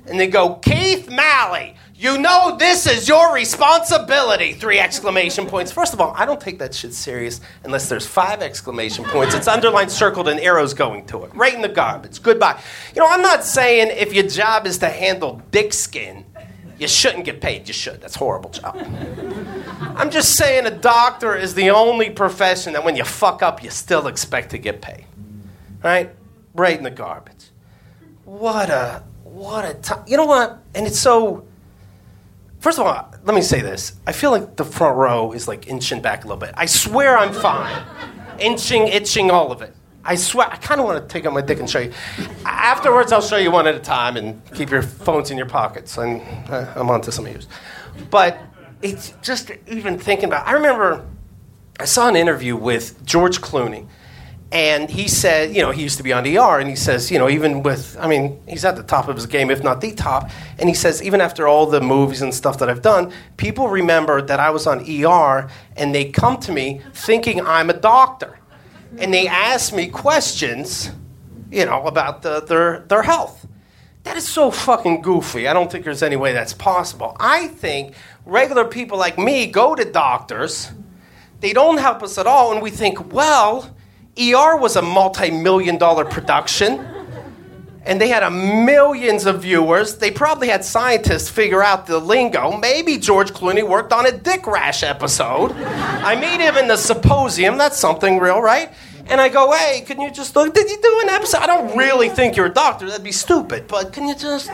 And they go, Keith Malley, you know this is your responsibility, three exclamation points. First of all, I don't take that shit serious unless there's five exclamation points. It's underlined, circled, and arrows going to it. Right in the garbage. Goodbye. You know, I'm not saying if your job is to handle dick skin, you shouldn't get paid. You should. That's a horrible job. I'm just saying a doctor is the only profession that when you fuck up, you still expect to get paid. Right? Right in the garbage. What a, what a time. You know what? And it's so... First of all, let me say this. I feel like the front row is like inching back a little bit. I swear I'm fine. Inching, itching, all of it. I swear. I kind of want to take out my dick and show you. Afterwards, I'll show you one at a time and keep your phones in your pockets. And uh, I'm on to some of yours. But it's just even thinking about it. I remember I saw an interview with George Clooney. And he said, you know, he used to be on E R, and he says, you know, even with, I mean, he's at the top of his game, if not the top. And he says, even after all the movies and stuff that I've done, people remember that I was on E R, and they come to me thinking I'm a doctor. And they ask me questions, you know, about the, their, their health. That is so fucking goofy. I don't think there's any way that's possible. I think regular people like me go to doctors, they don't help us at all, and we think, well... E R was a multi-million dollar production, and they had a millions of viewers. They probably had scientists figure out the lingo. Maybe George Clooney worked on a dick rash episode. I meet him in the symposium. That's something real, right? And I go, hey, can you just look? Did you do an episode? I don't really think you're a doctor. That'd be stupid. But can you just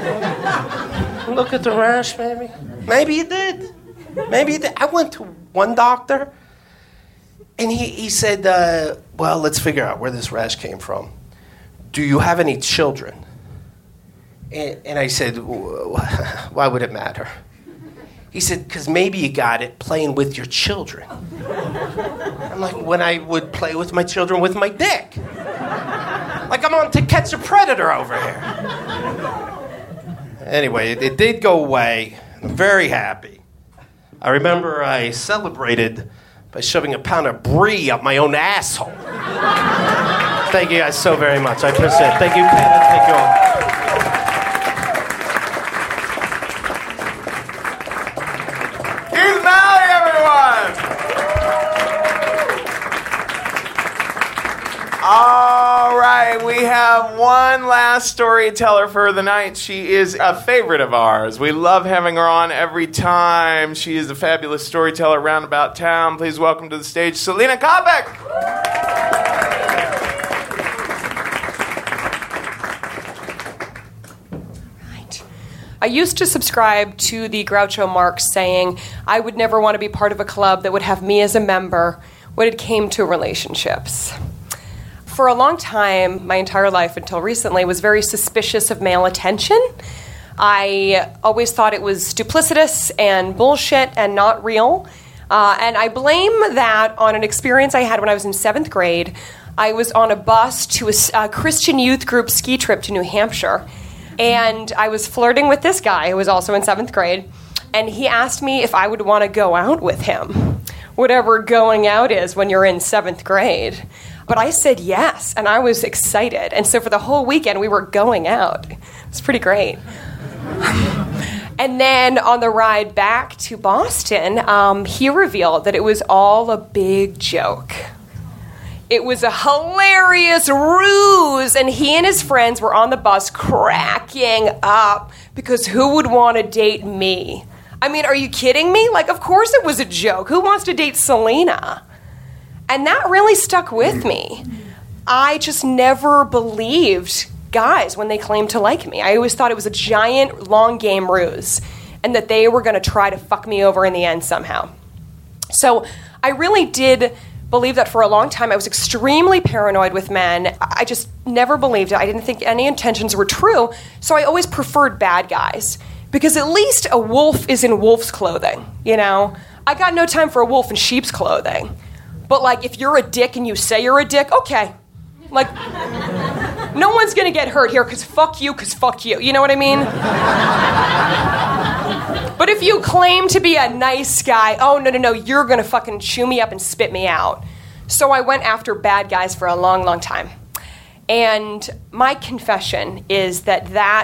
look at the rash, maybe? Maybe you did. Maybe you did. I went to one doctor. And he, he said, uh, well, let's figure out where this rash came from. Do you have any children? And, and I said, why would it matter? He said, because maybe you got it playing with your children. I'm like, when I would play with my children with my dick. Like I'm on To Catch a Predator over here. Anyway, it, it did go away. I'm very happy. I remember I celebrated... by shoving a pound of brie up my own asshole. Thank you guys so very much. I appreciate it. Thank you, Kevin. Thank you all. Keith Malley, everyone! All right, we have one last storyteller for the night. She is a favorite of ours. We love having her on every time. She is a fabulous storyteller around about town. Please welcome to the stage, Selena Kopic. Right. I used to subscribe to the Groucho Marx saying, I would never want to be part of a club that would have me as a member when it came to relationships. For a long time, my entire life until recently, was very suspicious of male attention. I always thought it was duplicitous and bullshit and not real. Uh, and I blame that on an experience I had when I was in seventh grade. I was on a bus to a, a Christian youth group ski trip to New Hampshire. And I was flirting with this guy who was also in seventh grade. And he asked me if I would want to go out with him. Whatever going out is when you're in seventh grade. But I said yes, and I was excited. And so for the whole weekend, we were going out. It was pretty great. And then on the ride back to Boston, um, he revealed that it was all a big joke. It was a hilarious ruse, and he and his friends were on the bus cracking up because who would want to date me? I mean, are you kidding me? Like, of course it was a joke. Who wants to date Selena? And that really stuck with me. I just never believed guys when they claimed to like me. I always thought it was a giant long game ruse and that they were going to try to fuck me over in the end somehow. So I really did believe that for a long time. I was extremely paranoid with men. I just never believed it. I didn't think any intentions were true. So I always preferred bad guys because at least a wolf is in wolf's clothing, you know? I got no time for a wolf in sheep's clothing. But, like, if you're a dick and you say you're a dick, okay. Like, no one's going to get hurt here because fuck you, because fuck you. You know what I mean? But if you claim to be a nice guy, oh, no, no, no, you're going to fucking chew me up and spit me out. So I went after bad guys for a long, long time. And my confession is that that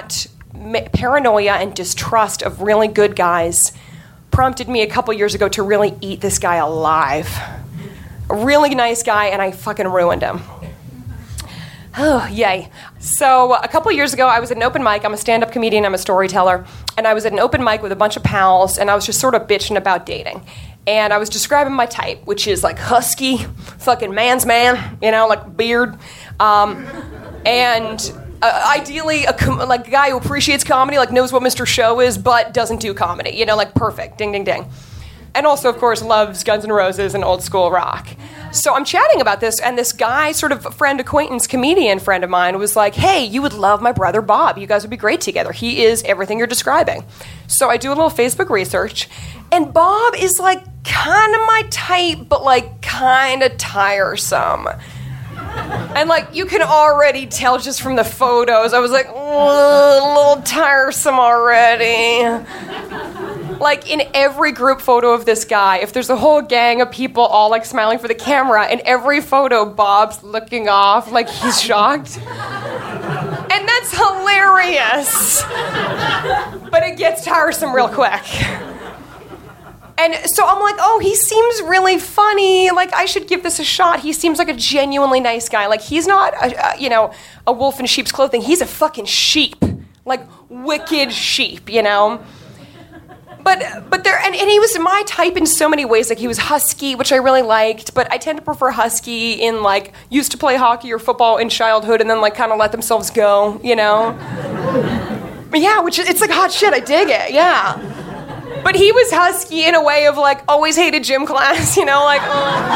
ma- paranoia and distrust of really good guys prompted me a couple years ago to really eat this guy alive. A really nice guy, and I fucking ruined him. Oh, yay. So a couple years ago, I was at an open mic. I'm a stand-up comedian. I'm a storyteller. And I was at an open mic with a bunch of pals, and I was just sort of bitching about dating. And I was describing my type, which is like husky, fucking man's man, you know, like beard. Um, and uh, ideally, a com- like a guy who appreciates comedy, like knows what Mister Show is, but doesn't do comedy. You know, like perfect. Ding, ding, ding. And also, of course, loves Guns N' Roses and old school rock. So I'm chatting about this, and this guy, sort of friend, acquaintance, comedian friend of mine was like, hey, you would love my brother Bob. You guys would be great together. He is everything you're describing. So I do a little Facebook research, and Bob is like kind of my type, but like kind of tiresome. And like you can already tell just from the photos, I was like, a little tiresome already. Like in every group photo of this guy, if there's a whole gang of people all like smiling for the camera, in every photo, Bob's looking off like he's shocked. And that's hilarious. But it gets tiresome real quick. And so I'm like, oh, he seems really funny. Like, I should give this a shot. He seems like a genuinely nice guy. Like, he's not, a, a, you know, a wolf in sheep's clothing. He's a fucking sheep. Like, wicked sheep, you know? But but there, and, and he was my type in so many ways. Like, he was husky, which I really liked, but I tend to prefer husky in, like, used to play hockey or football in childhood and then, like, kind of let themselves go, you know? But yeah, which, it's like hot shit. I dig it, yeah. But he was husky in a way of, like, always hated gym class, you know, like,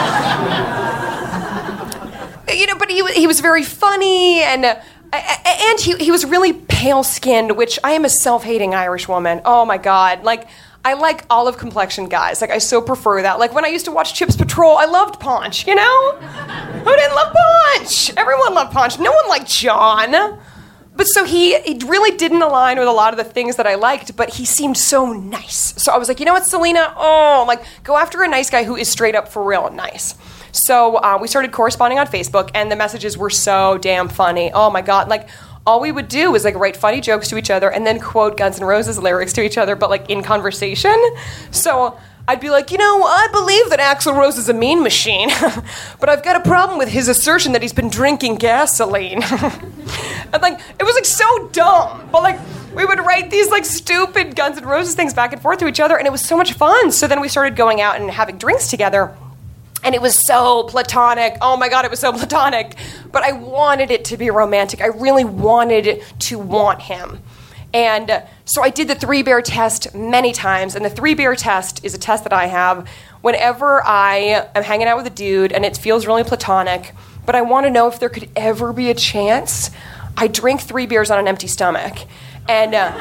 oh. You know, but he, he was very funny, and uh, and he, he was really pale-skinned, which I am a self-hating Irish woman. Oh, my God. Like, I like olive-complexioned guys. Like, I so prefer that. Like, when I used to watch Chips Patrol, I loved Ponch, you know? Who didn't love Ponch? Everyone loved Ponch. No one liked John. But so he, he really didn't align with a lot of the things that I liked, but he seemed so nice. So I was like, you know what, Selena? Oh, like, go after a nice guy who is straight up for real nice. So uh, we started corresponding on Facebook, and the messages were so damn funny. Oh, my God. Like, all we would do was, like, write funny jokes to each other and then quote Guns N' Roses lyrics to each other, but, like, in conversation. So I'd be like, you know, I believe that Axl Rose is a mean machine, but I've got a problem with his assertion that he's been drinking gasoline. And, like, it was, like, so dumb. But, like, we would write these, like, stupid Guns N' Roses things back and forth to each other, and it was so much fun. So then we started going out and having drinks together. And it was so platonic. Oh, my God, it was so platonic. But I wanted it to be romantic. I really wanted to want him. And uh, so I did the three-bear test many times. And the three-bear test is a test that I have whenever I am hanging out with a dude and it feels really platonic, but I want to know if there could ever be a chance. I drink three beers on an empty stomach. And, uh,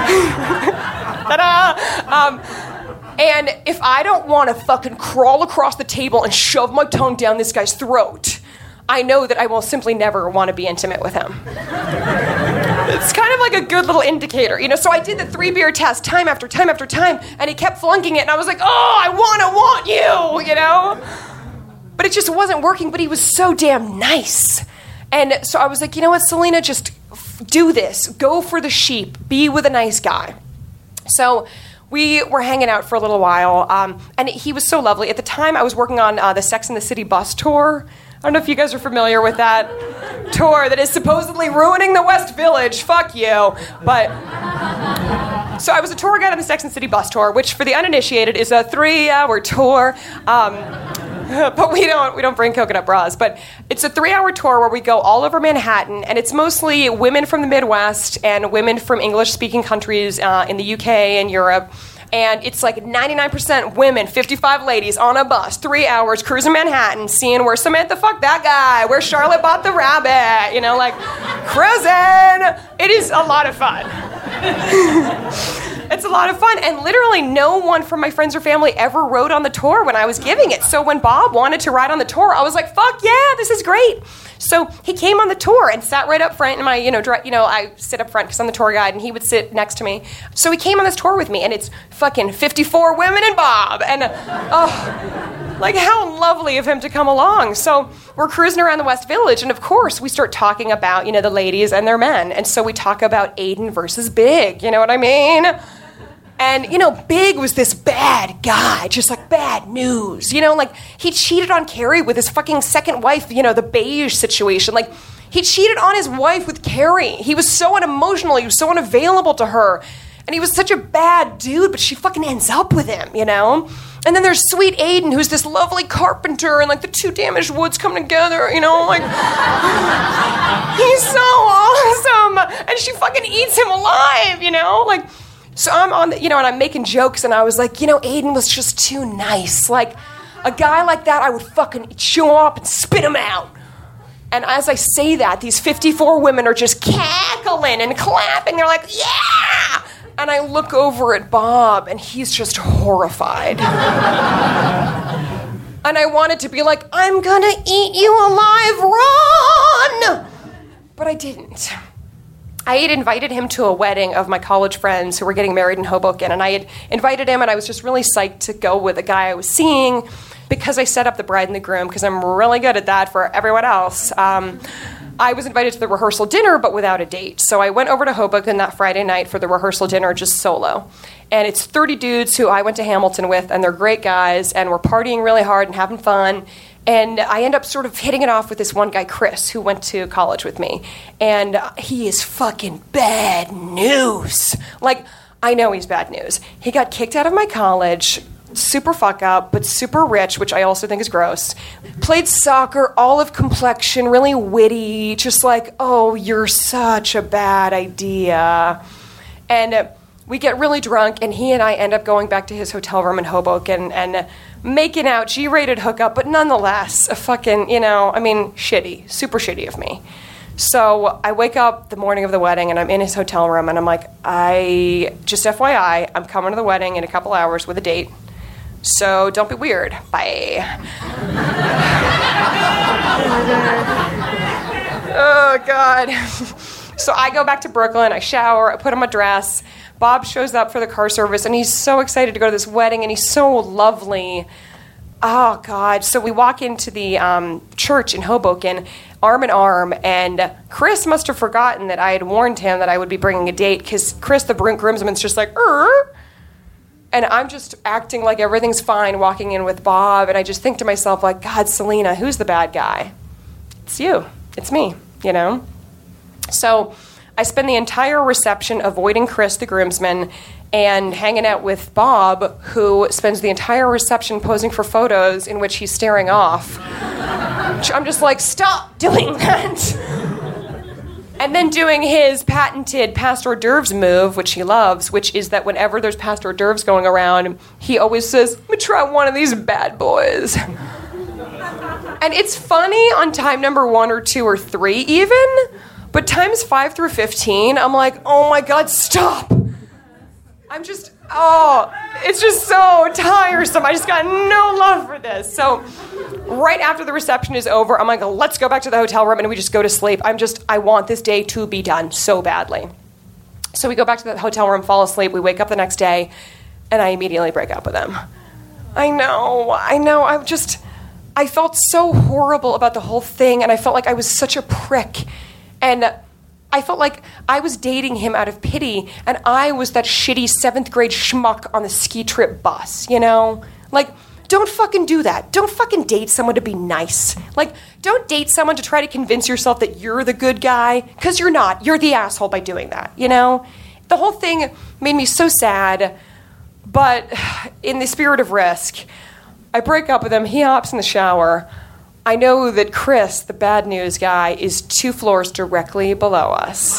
ta-da! Um, And if I don't want to fucking crawl across the table and shove my tongue down this guy's throat, I know that I will simply never want to be intimate with him. It's kind of like a good little indicator, you know? So I did the three-beer test time after time after time, and he kept flunking it, and I was like, oh, I want to want you, you know? But it just wasn't working, but he was so damn nice. And so I was like, you know what, Selena, just f- do this. Go for the sheep. Be with a nice guy. So we were hanging out for a little while, um, and he was so lovely. At the time, I was working on uh, the Sex and the City bus tour. I don't know if you guys are familiar with that tour that is supposedly ruining the West Village. Fuck you. But so I was a tour guide on the Sex and the City bus tour, which for the uninitiated is a three-hour tour. Um, but we don't we don't bring coconut bras. But it's a three-hour tour where we go all over Manhattan, and it's mostly women from the Midwest and women from English-speaking countries uh, in the U K and Europe. And it's like ninety-nine percent women, fifty-five ladies on a bus, three hours cruising Manhattan, seeing where Samantha fucked that guy, where Charlotte bought the rabbit, you know, like cruising. It is a lot of fun. It's a lot of fun. And literally no one from my friends or family ever rode on the tour when I was giving it. So when Bob wanted to ride on the tour, I was like, fuck yeah, this is great. So he came on the tour and sat right up front in my, you know, dry, you know, I sit up front because I'm the tour guide, and he would sit next to me. So he came on this tour with me, and it's fucking fifty-four women and Bob. And, uh, oh... Like, how lovely of him to come along. So we're cruising around the West Village, and of course, we start talking about, you know, the ladies and their men. And so we talk about Aiden versus Big, you know what I mean? And, you know, Big was this bad guy, just like bad news. You know, like, he cheated on Carrie with his fucking second wife, you know, the beige situation. Like, he cheated on his wife with Carrie. He was so unemotional, he was so unavailable to her. And he was such a bad dude, but she fucking ends up with him, you know? And then there's sweet Aiden, who's this lovely carpenter, and like the two damaged woods come together, you know? Like, he's so awesome. And she fucking eats him alive, you know? Like, so I'm on the, you know, and I'm making jokes, and I was like, you know, Aiden was just too nice. Like, a guy like that, I would fucking chew him up and spit him out. And as I say that, these fifty-four women are just cackling and clapping. They're like, yeah! And I look over at Bob, and he's just horrified. And I wanted to be like, I'm gonna eat you alive, run! But I didn't. I had invited him to a wedding of my college friends who were getting married in Hoboken, and I had invited him, and I was just really psyched to go with a guy I was seeing because I set up the bride and the groom, because I'm really good at that for everyone else. Um, I was invited to the rehearsal dinner, but without a date. So I went over to Hoboken that Friday night for the rehearsal dinner, just solo. And it's thirty dudes who I went to Hamilton with, and they're great guys, and we're partying really hard and having fun. And I end up sort of hitting it off with this one guy, Chris, who went to college with me. And he is fucking bad news. Like, I know he's bad news. He got kicked out of my college, super fuck up, but super rich, which I also think is gross. Played soccer, olive complexion, really witty, just like, oh, you're such a bad idea. And uh, we get really drunk, and he and I end up going back to his hotel room in Hoboken and making out, G-rated hookup, but nonetheless, a fucking, you know, I mean, shitty, super shitty of me. So I wake up the morning of the wedding, and I'm in his hotel room, and I'm like, I, just F Y I, I'm coming to the wedding in a couple hours with a date. So don't be weird. Bye. Oh, God. So I go back to Brooklyn, I shower, I put on my dress. Bob shows up for the car service, and he's so excited to go to this wedding, and he's so lovely. Oh, God. So we walk into the um, church in Hoboken, arm in arm, and Chris must have forgotten that I had warned him that I would be bringing a date, because Chris, the groomsman's just like, er. And I'm just acting like everything's fine, walking in with Bob, and I just think to myself, like, God, Selena, who's the bad guy? It's you. It's me, you know? So I spend the entire reception avoiding Chris, the groomsman, and hanging out with Bob, who spends the entire reception posing for photos in which he's staring off. I'm just like, stop doing that. And then doing his patented past hors d'oeuvres move, which he loves, which is that whenever there's past hors d'oeuvres going around, he always says, let me try one of these bad boys. And it's funny on time number one or two or three even, but times five through fifteen, I'm like, oh my God, stop. I'm just, oh, it's just so tiresome. I just got no love for this. So right after the reception is over, I'm like, let's go back to the hotel room, and we just go to sleep. I'm just, I want this day to be done so badly. So we go back to the hotel room, fall asleep. We wake up the next day, and I immediately break up with him. I know, I know. I just, I felt so horrible about the whole thing, and I felt like I was such a prick. And I felt like I was dating him out of pity, and I was that shitty seventh grade schmuck on the ski trip bus, you know? Like, don't fucking do that. Don't fucking date someone to be nice. Like, don't date someone to try to convince yourself that you're the good guy, because you're not. You're the asshole by doing that, you know? The whole thing made me so sad, but in the spirit of risk, I break up with him. He hops in the shower. I know that Chris, the bad news guy, is two floors directly below us.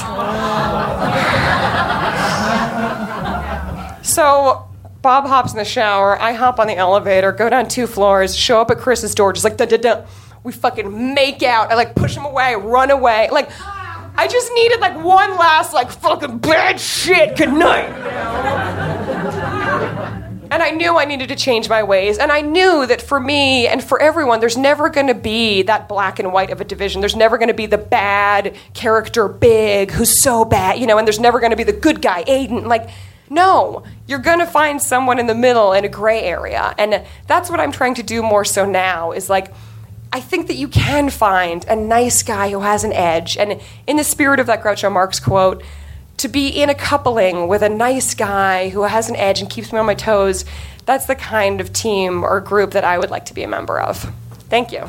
So Bob hops in the shower, I hop on the elevator, go down two floors, show up at Chris's door, just like, da-da-da. We fucking make out. I, like, push him away, run away. Like, I just needed, like, one last, like, fucking bad shit. Good night. You know? And I knew I needed to change my ways. And I knew that for me and for everyone, there's never going to be that black and white of a division. There's never going to be the bad character Big who's so bad, you know, and there's never going to be the good guy, Aiden. Like, No, you're going to find someone in the middle in a gray area. And that's what I'm trying to do more so now is like, I think that you can find a nice guy who has an edge. And in the spirit of that Groucho Marx quote, to be in a coupling with a nice guy who has an edge and keeps me on my toes, that's the kind of team or group that I would like to be a member of. Thank you.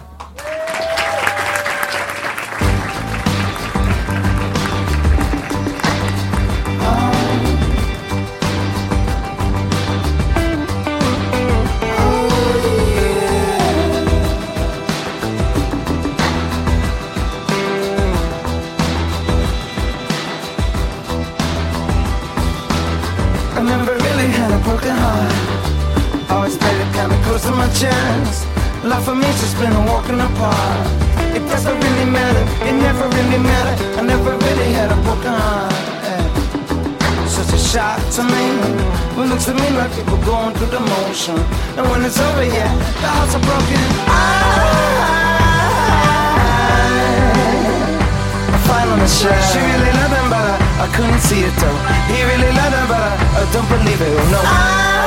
To my chance. Life for me's just been a walk in the park. It doesn't really matter, it never really mattered. I never really had a broken heart. Yeah. Such a shock to me. It looks to me like people going through the motion. And when it's over, yeah, the hearts are broken. I, I finally shared. She really loved him, but I, I couldn't see it though. He really loved her, but I, I don't believe it. Oh no. I,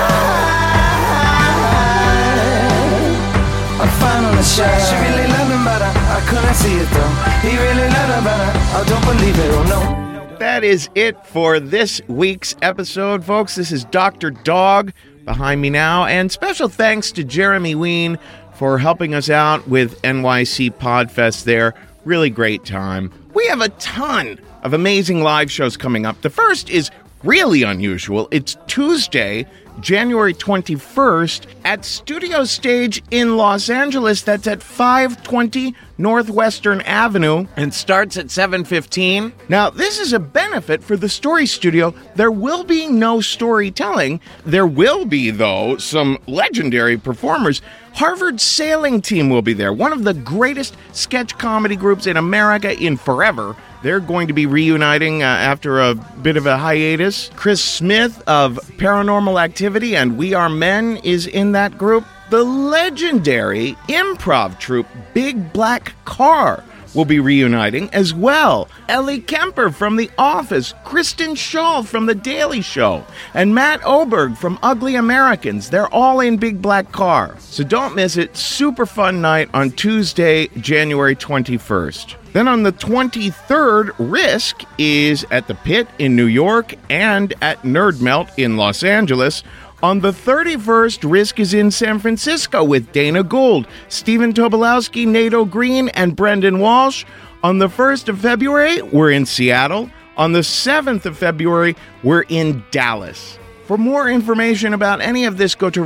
I finally shared. She really loved him, but I, I couldn't see it though. He really loved her, but I, I don't believe it. Oh no. That is it for this week's episode, folks. This is Doctor Dog behind me now, and special thanks to Jeremy Ween for helping us out with N Y C Podfest there. Really great time. We have a ton of amazing live shows coming up. The first is really unusual. It's Tuesday, January twenty-first at Studio Stage in Los Angeles. That's at five twenty Northwestern Avenue and starts at seven fifteen. Now, this is a benefit for the Story Studio. There will be no storytelling. There will be, though, some legendary performers. Harvard Sailing Team will be there, one of the greatest sketch comedy groups in America in forever. They're going to be reuniting uh, after a bit of a hiatus. Chris Smith of Paranormal Activity and We Are Men is in that group. The legendary improv troupe Big Black Car will be reuniting as well. Ellie Kemper from The Office, Kristen Schaal from The Daily Show, and Matt Oberg from Ugly Americans. They're all in Big Black Car. So don't miss it. Super fun night on Tuesday, January twenty-first. Then on the twenty-third, Risk is at the Pit in New York and at Nerd Melt in Los Angeles. On the thirty-first, Risk is in San Francisco with Dana Gould, Stephen Tobolowsky, Nato Green, and Brendan Walsh. On the first of February, we're in Seattle. On the seventh of February, we're in Dallas. For more information about any of this, go to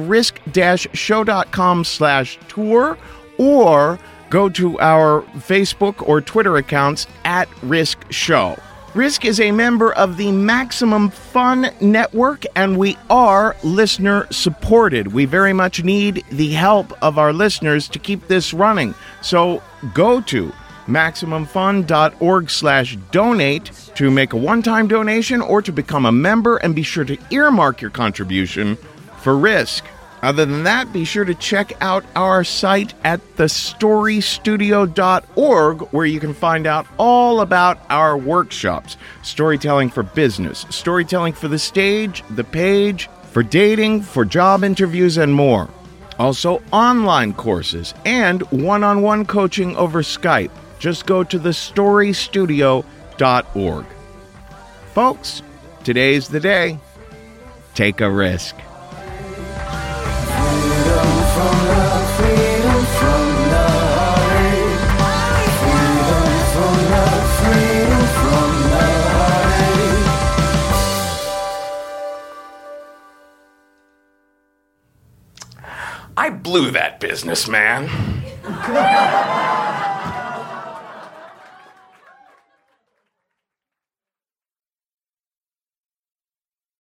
risk-show.com slash tour or go to our Facebook or Twitter accounts at Risk Show. Risk is a member of the Maximum Fun Network, and we are listener-supported. We very much need the help of our listeners to keep this running. So go to MaximumFun.org slash donate to make a one-time donation or to become a member, and be sure to earmark your contribution for Risk. Other than that, be sure to check out our site at the story studio dot org, where you can find out all about our workshops. Storytelling for business, storytelling for the stage, the page, for dating, for job interviews, and more. Also, online courses and one-on-one coaching over Skype. Just go to the story studio dot org. Folks, today's the day. Take a risk. I blew that business, man.